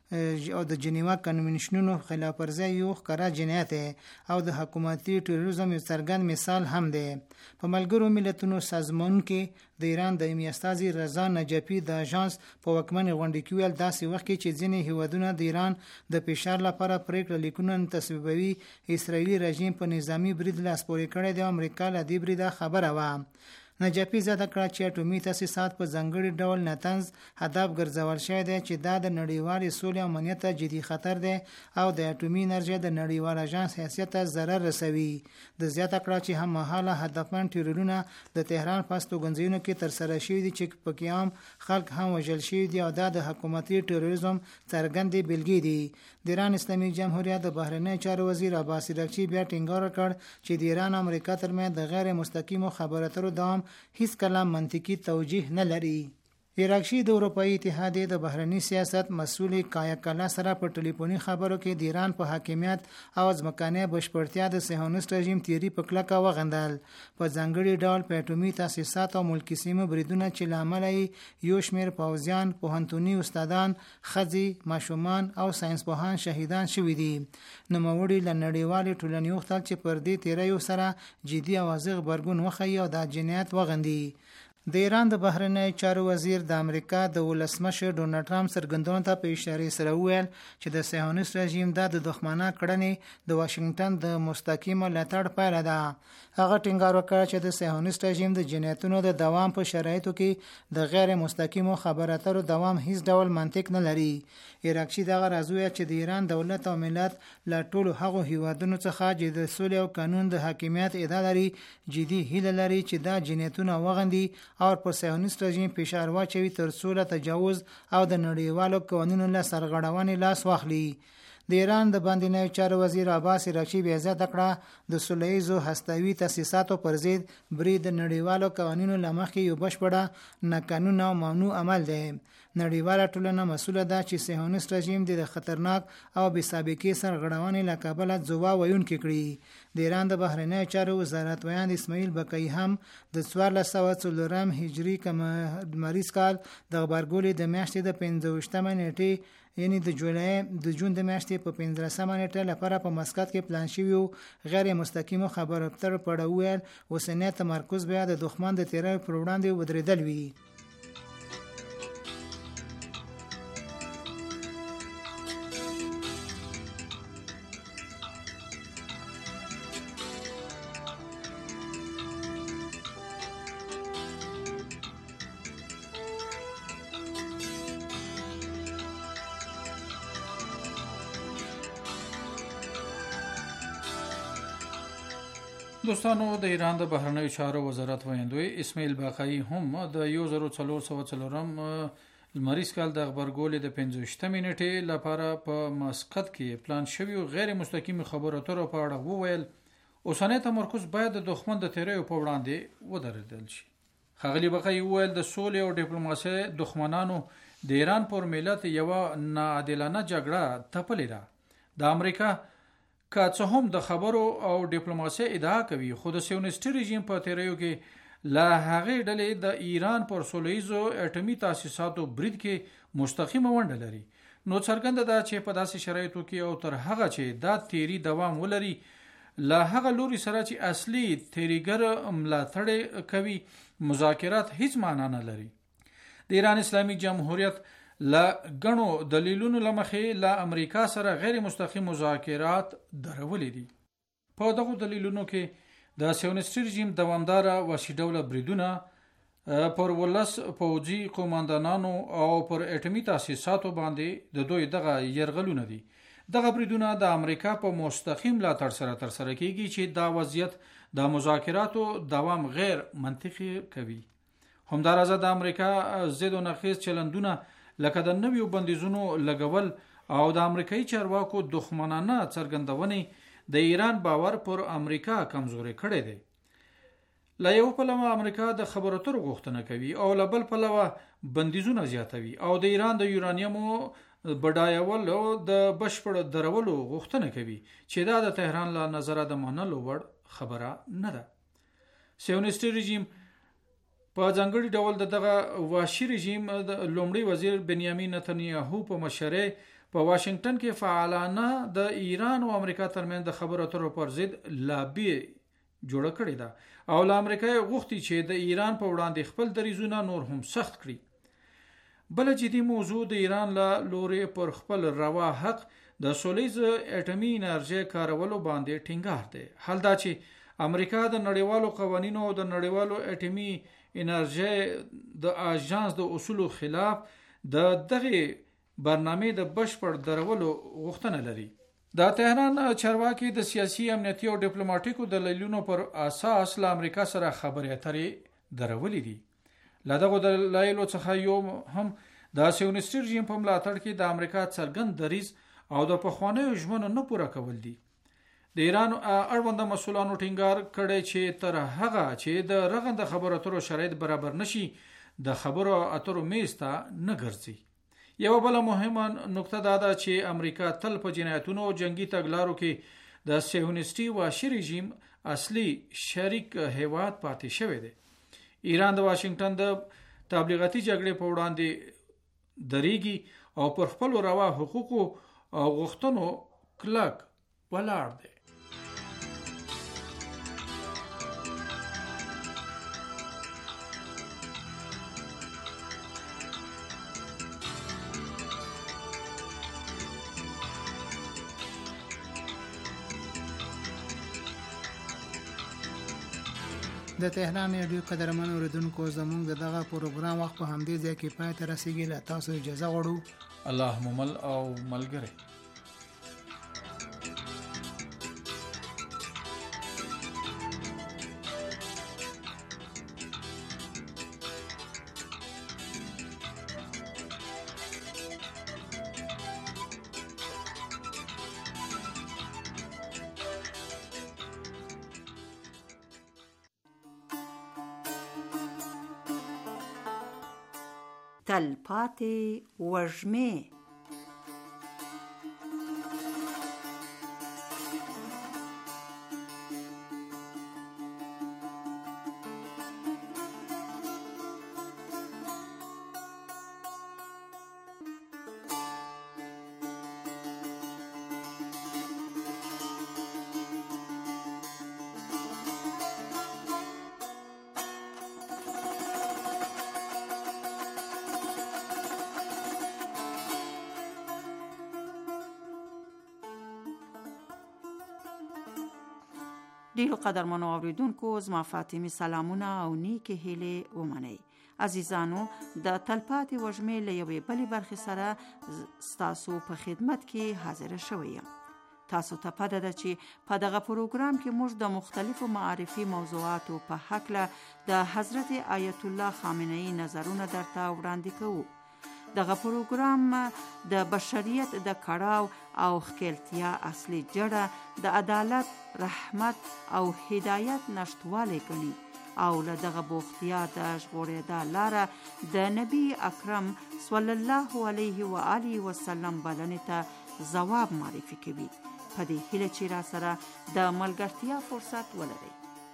او د جنیوا کنونشنونو خلاف ورزي یو ښکاره جنایت او د حکومتي ټروریزم یو څرګند مثال هم دی. په ملګرو ملتونو سازمان کې د ایران دایمي استازي رضا نجفي د اژانس په وکمن غونډه کې ویل داسې وخت کې چې ځینې هیوادونه د ایران د فشار لپاره پریکړه لیکونه تصویبوي، اسرائیلي رژیم په نظامی برید لاس پورې کړی دی او امریکا له دې بریده خبره وه. نجفي زیاته کړه چې اټومي تاسیسات په ځانګړي ډول نتنز هدف ګرځول شوی دی چې دا د نړیوالې سولې او امنیت ته جدي خطر دی او د اټومي انرژي د نړیوال اژانس حیثیت ته ضرر رسوي. د زیاته کړه چې هممهاله هدفمند ټرورونه د تهران په استوګنځایونو کې ترسره شوي دي چې پکې عام خلک هم وژل شوي دي او دا د حکومتي ټروریزم څرګندې بیلګې دي. د ایران اسلامي جمهوریت د بهرنی چارو وزیر عباس عراقچي بیا ټینګار وکړ چې د ایران او امریکا ترمنځ د غیر مستقیمو خبرو اترو دوام هیڅ کلام منطقي توجیه نه لري. عراقچي د اروپאי اتحادیې د بهرنی سیاست مسؤل کایا کلا سره په ټلیفوني خبرو کې د ایران په حاکمیت او ځمکنۍ بشپړتیا د صهیونیست رژیم تیری په کلکه وغندل. په ځانګړي ډول په اټومي تاسیسات او ملکي سیمو بریدونه چې لامل یو شمېر پوځیان، پوهنتوني استادان، ښځې، ماشومان او ساينسپوهان شهیدان شوي دي. نوموړي له نړیوالې ټولنې وغوښتل چې پر دې تیریو سره جدي او واضح غبرګون وښیي او دا جنایت وغندي. د ایران د بهرنی چارو وزیر د امریکا د ولسمشر ډونالډ ټرمپ څرګندونو ته په اشاره سره وویل چې د صهیونیست رژیم د دښمنانه کړنې د واشنگټن د مستقیم ملاتړ پایله ده. هغه ټینګار وکړ چې د صهیونیست رژیم د جنایتونو د دوام په شرایطو کې د غیر مستقیمو خبرو اترو دوام هیڅ ډول منطق نه لري. عراقچي دغه راځوي چې د ایران دولت او ملت له ټولو هغو هیوادونو څخه چې د سولې او قانون د حاکمیت ادعا لري جدي هیله لري چې دا جنایتونه وغندي او پر صهیونیست رژیم فشار واچوي تر څو له تجاوز او د نړیوالو قوانینو له سرغړونې لاس واخلي. د ایران د باندې چارو وزیر عباس عراقچي بیا زیاته کړه د سولهییزو هستوي تاسیساتو پر ضد برید د نړیوالو قوانینو له مخې یو بشپړه ناقانونه او ممنوع عمل دی. نړیواله ټولنه مسوله ده چې صهیونیست رژیم د خطرناک او بې سابقې سرغړونې له کبله ځواب ویونکي کړي. د ایران د بهرنی چارو وزارت ویاند اسماعیل بقایي هم د 1404 هجري کمریز کال د غبرګولي د میاشتې د 15مه نیټې یعنی د جون د میاشتې په 15مه نیټه لپاره په مسقط کې پلان شوی غیر مستقیمو خبرو اترو په اړه ویل اوسنی تمرکز بیا د دښمن د تیری پر وړاندې ودرېدل وي. دوستانو د ایران د بهرنیو چارو وزارت ویاندوی اسماعیل باقایی هم د 1440 لمریز کال د خبرګولې د 15 نیټې لپاره په مسقط کې پلان شوی غیر مستقیم خبرو اترو په اړه وویل اوسنۍ تمرکز باید د دښمن د تیریو په وړاندې ودرېدل شي. ښاغلي باقایی وویل د سولې او ډیپلوماسۍ دښمنانو د ایران پر ملت یو ناعادلانه جګړه تپلې ده. د امریکا که څه هم د خبرو او ډیپلوماسۍ ادعا کوي خو د سیونیستي رژیم په تیریو کې لا هغې ډلې د ایران پر سولهییزو اټومي تاسیساتو برید کې مستقیمه ونډه لري. نو څرګنده ده چې په داسې شرایطو کې او تر هغه چې دا تیری دوام ولري لا هغه لوري سره چې اصلي تیریګر ملاتړ کوي مذاکرات هیڅ معنا نه لري. د ایران اسلامي جمهوریت لا غنو دلیلونو لمخې لا امریکا سره غیر مستقیم مذاکرات درولې دي. په دغه دلیلونو کې د سیونیستي رژیم دوامدار وحشي ډوله بریدونه پر ولس پوځي قوماندانانو او پر اټومي تاسیساتو باندې د دوی دغه يرغلونه دي. دغه بریدونه د امریکا په مستقیم ملاتړ سره ترسره کیږي چې دا وضعیت د مذاکراتو دوام غیر منطقي کوي. همدارسه د امریکا ضد او نقیض چلندونه لکه د نویو بندیزونو لګول او د امریکایي چارواکو دښمنانه څرګندونې د ایران باور پر امریکا کمزوري کړی دی. لا یو پلوه امریکا د خبرو اترو غوښتنه کوي او لا بل پلوه بندیزونه زیاتوي او د ایران د یورانیمو بډایول او د بشپړ درولو غوښتنه کوي چې دا د تهران له نظره د منلو وړ خبره نه ده. سیونیستي رژیم په ځانګړي ډول دغه وحشي رژیم د لومړي وزیر بنیامین نتنیاهو په مشرۍ په واشنگټن کې فعالانه د ایران او امریکا ترمنځ د خبرو اترو پر ضد لابي جوړه کړې ده او له امریکا غوښتي چې د ایران په وړاندې خپل دریځونه نور هم سخت کړي. بل جدي موضوع د ایران له لوري پر خپل روا حق د سولهییز اټومي انرژي کارولو باندې ټینګار دی. حال دا چې امریکا د نړیوالو قوانینو او د نړیوالو اټومي انرژي د اژانس د اصولو خلاف د دغه برنامه د بشپړ درولو غوښتنه لري. د تهران چارواکي د سیاسي امنیتي او ډیپلوماټیکو دلایلونو پر اساس له امریکا سره خبرې اترې درولې دي. له دغه دلایلو څخه یو هم د سیونیستي رژیم په ملاتړ کې د امریکا څرګند دریځ او د پخوانیو ژمنو نه پوره کول دي. د ایران اړوند مسولانو ټینګار کړی چې تر هغه چې د رغنده خبرو اترو شرایط برابر نشي د خبرو اترو میز ته نه ګرځي. یو بل مهمه نقطه دا ده چې امریکا تل په جنایتونو او جنگي تګلارو کې د سیونیستي وحشي رژیم اصلي شریک هیواد پاتې شوی دی. ایران د واشنگټن د تبلیغاتي جګړې په وړاندې دریږي او پر خپل روا حقوقو او غوښتنو کلک ولاړ دی. د تهران رادیو قدرمن اوریدونکو زموږ دغه پروګرام وخت په همدې ځای کې پای ته رسیدي. له تاسو اجازه غواړو. الله ممل او ملګری. تلپاتې وږمې ډیرو قدرمنو اوریدونکو زما فاطمه سلامونه او نیکه هیله ومنئ. عزیزانو د تلپاتې وږمې له یوې بلې برخې سره ستاسو په خدمت کې حاضر شوی یم. تاسو ته پته ده چې په دغه پروګرام کې موږ د مختلفو معرفي موضوعاتو په هکله د حضرت آیت الله خامنه‌ای نظرونه درته وړاندې کوو. دغه پروګرام د بشریت د کړاو او ښکیلتیا اصلي جړه د عدالت، رحمت او هدایت نشتوالی ګڼي او له دغه بوختیا د ژغورېدا لاره د نبی اکرم صلی الله علیه و آله وسلم بلنې ته ځواب معرفي کوي. په دې هیله چې را سره د ملګرتیا فرصت ولرئ.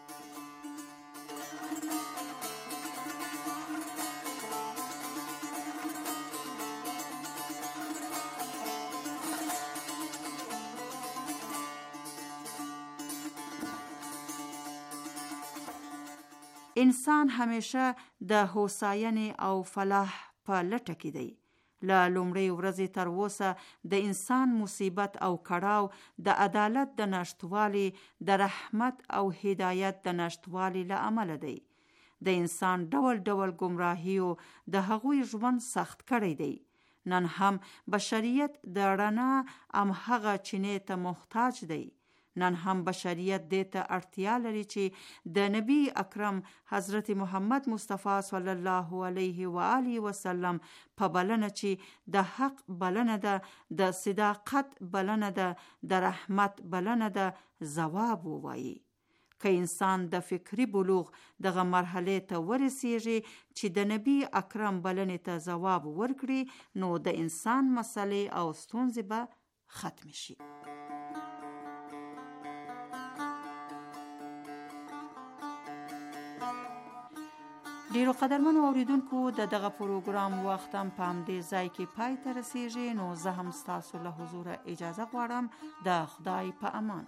انسان همیشه د هوساینې او فلاح په لټه کې دی. له لومړۍ ورځې تر اوسه د انسان مصیبت او کړاو د عدالت د نشتوالي، د رحمت او هدایت د نشتوالي له امله دی. د انسان ډول ډول گمراهیو د هغوی ژوند سخت کړی دی. نن هم بشریت د رڼا همهغه چینې ته محتاج دی. نن هم بشریت دې ته اړتیا لري چې د نبی اکرم حضرت محمد مصطفی صلی الله علیه و آله وسلم په بلنه چې د حق بلنه ده، د صداقت بلنه ده، د رحمت بلنه ده، ځواب ووایي. که انسان د فکری بلوغ دغه مرحله ته ورسیږي چې د نبی اکرم بلنې ته ځواب ورکړي، نو د انسان مسلې او ستونزې به ختم شي. ډیرو قدرمنو اوریدونکو د دغه پروګرام وخت هم په همدې ځای کې پای ته رسیږي. نو زه هم ستاسو له حضوره اجازه غواړم. د خدای په امان.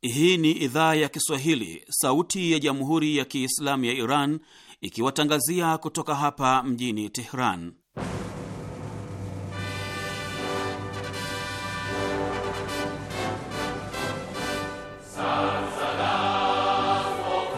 Hii ni idhaa ya Kiswahili, sauti ya Jamhuri ya Kiislamu ya Iran, ikiwatangazia kutoka hapa mjini Tehran.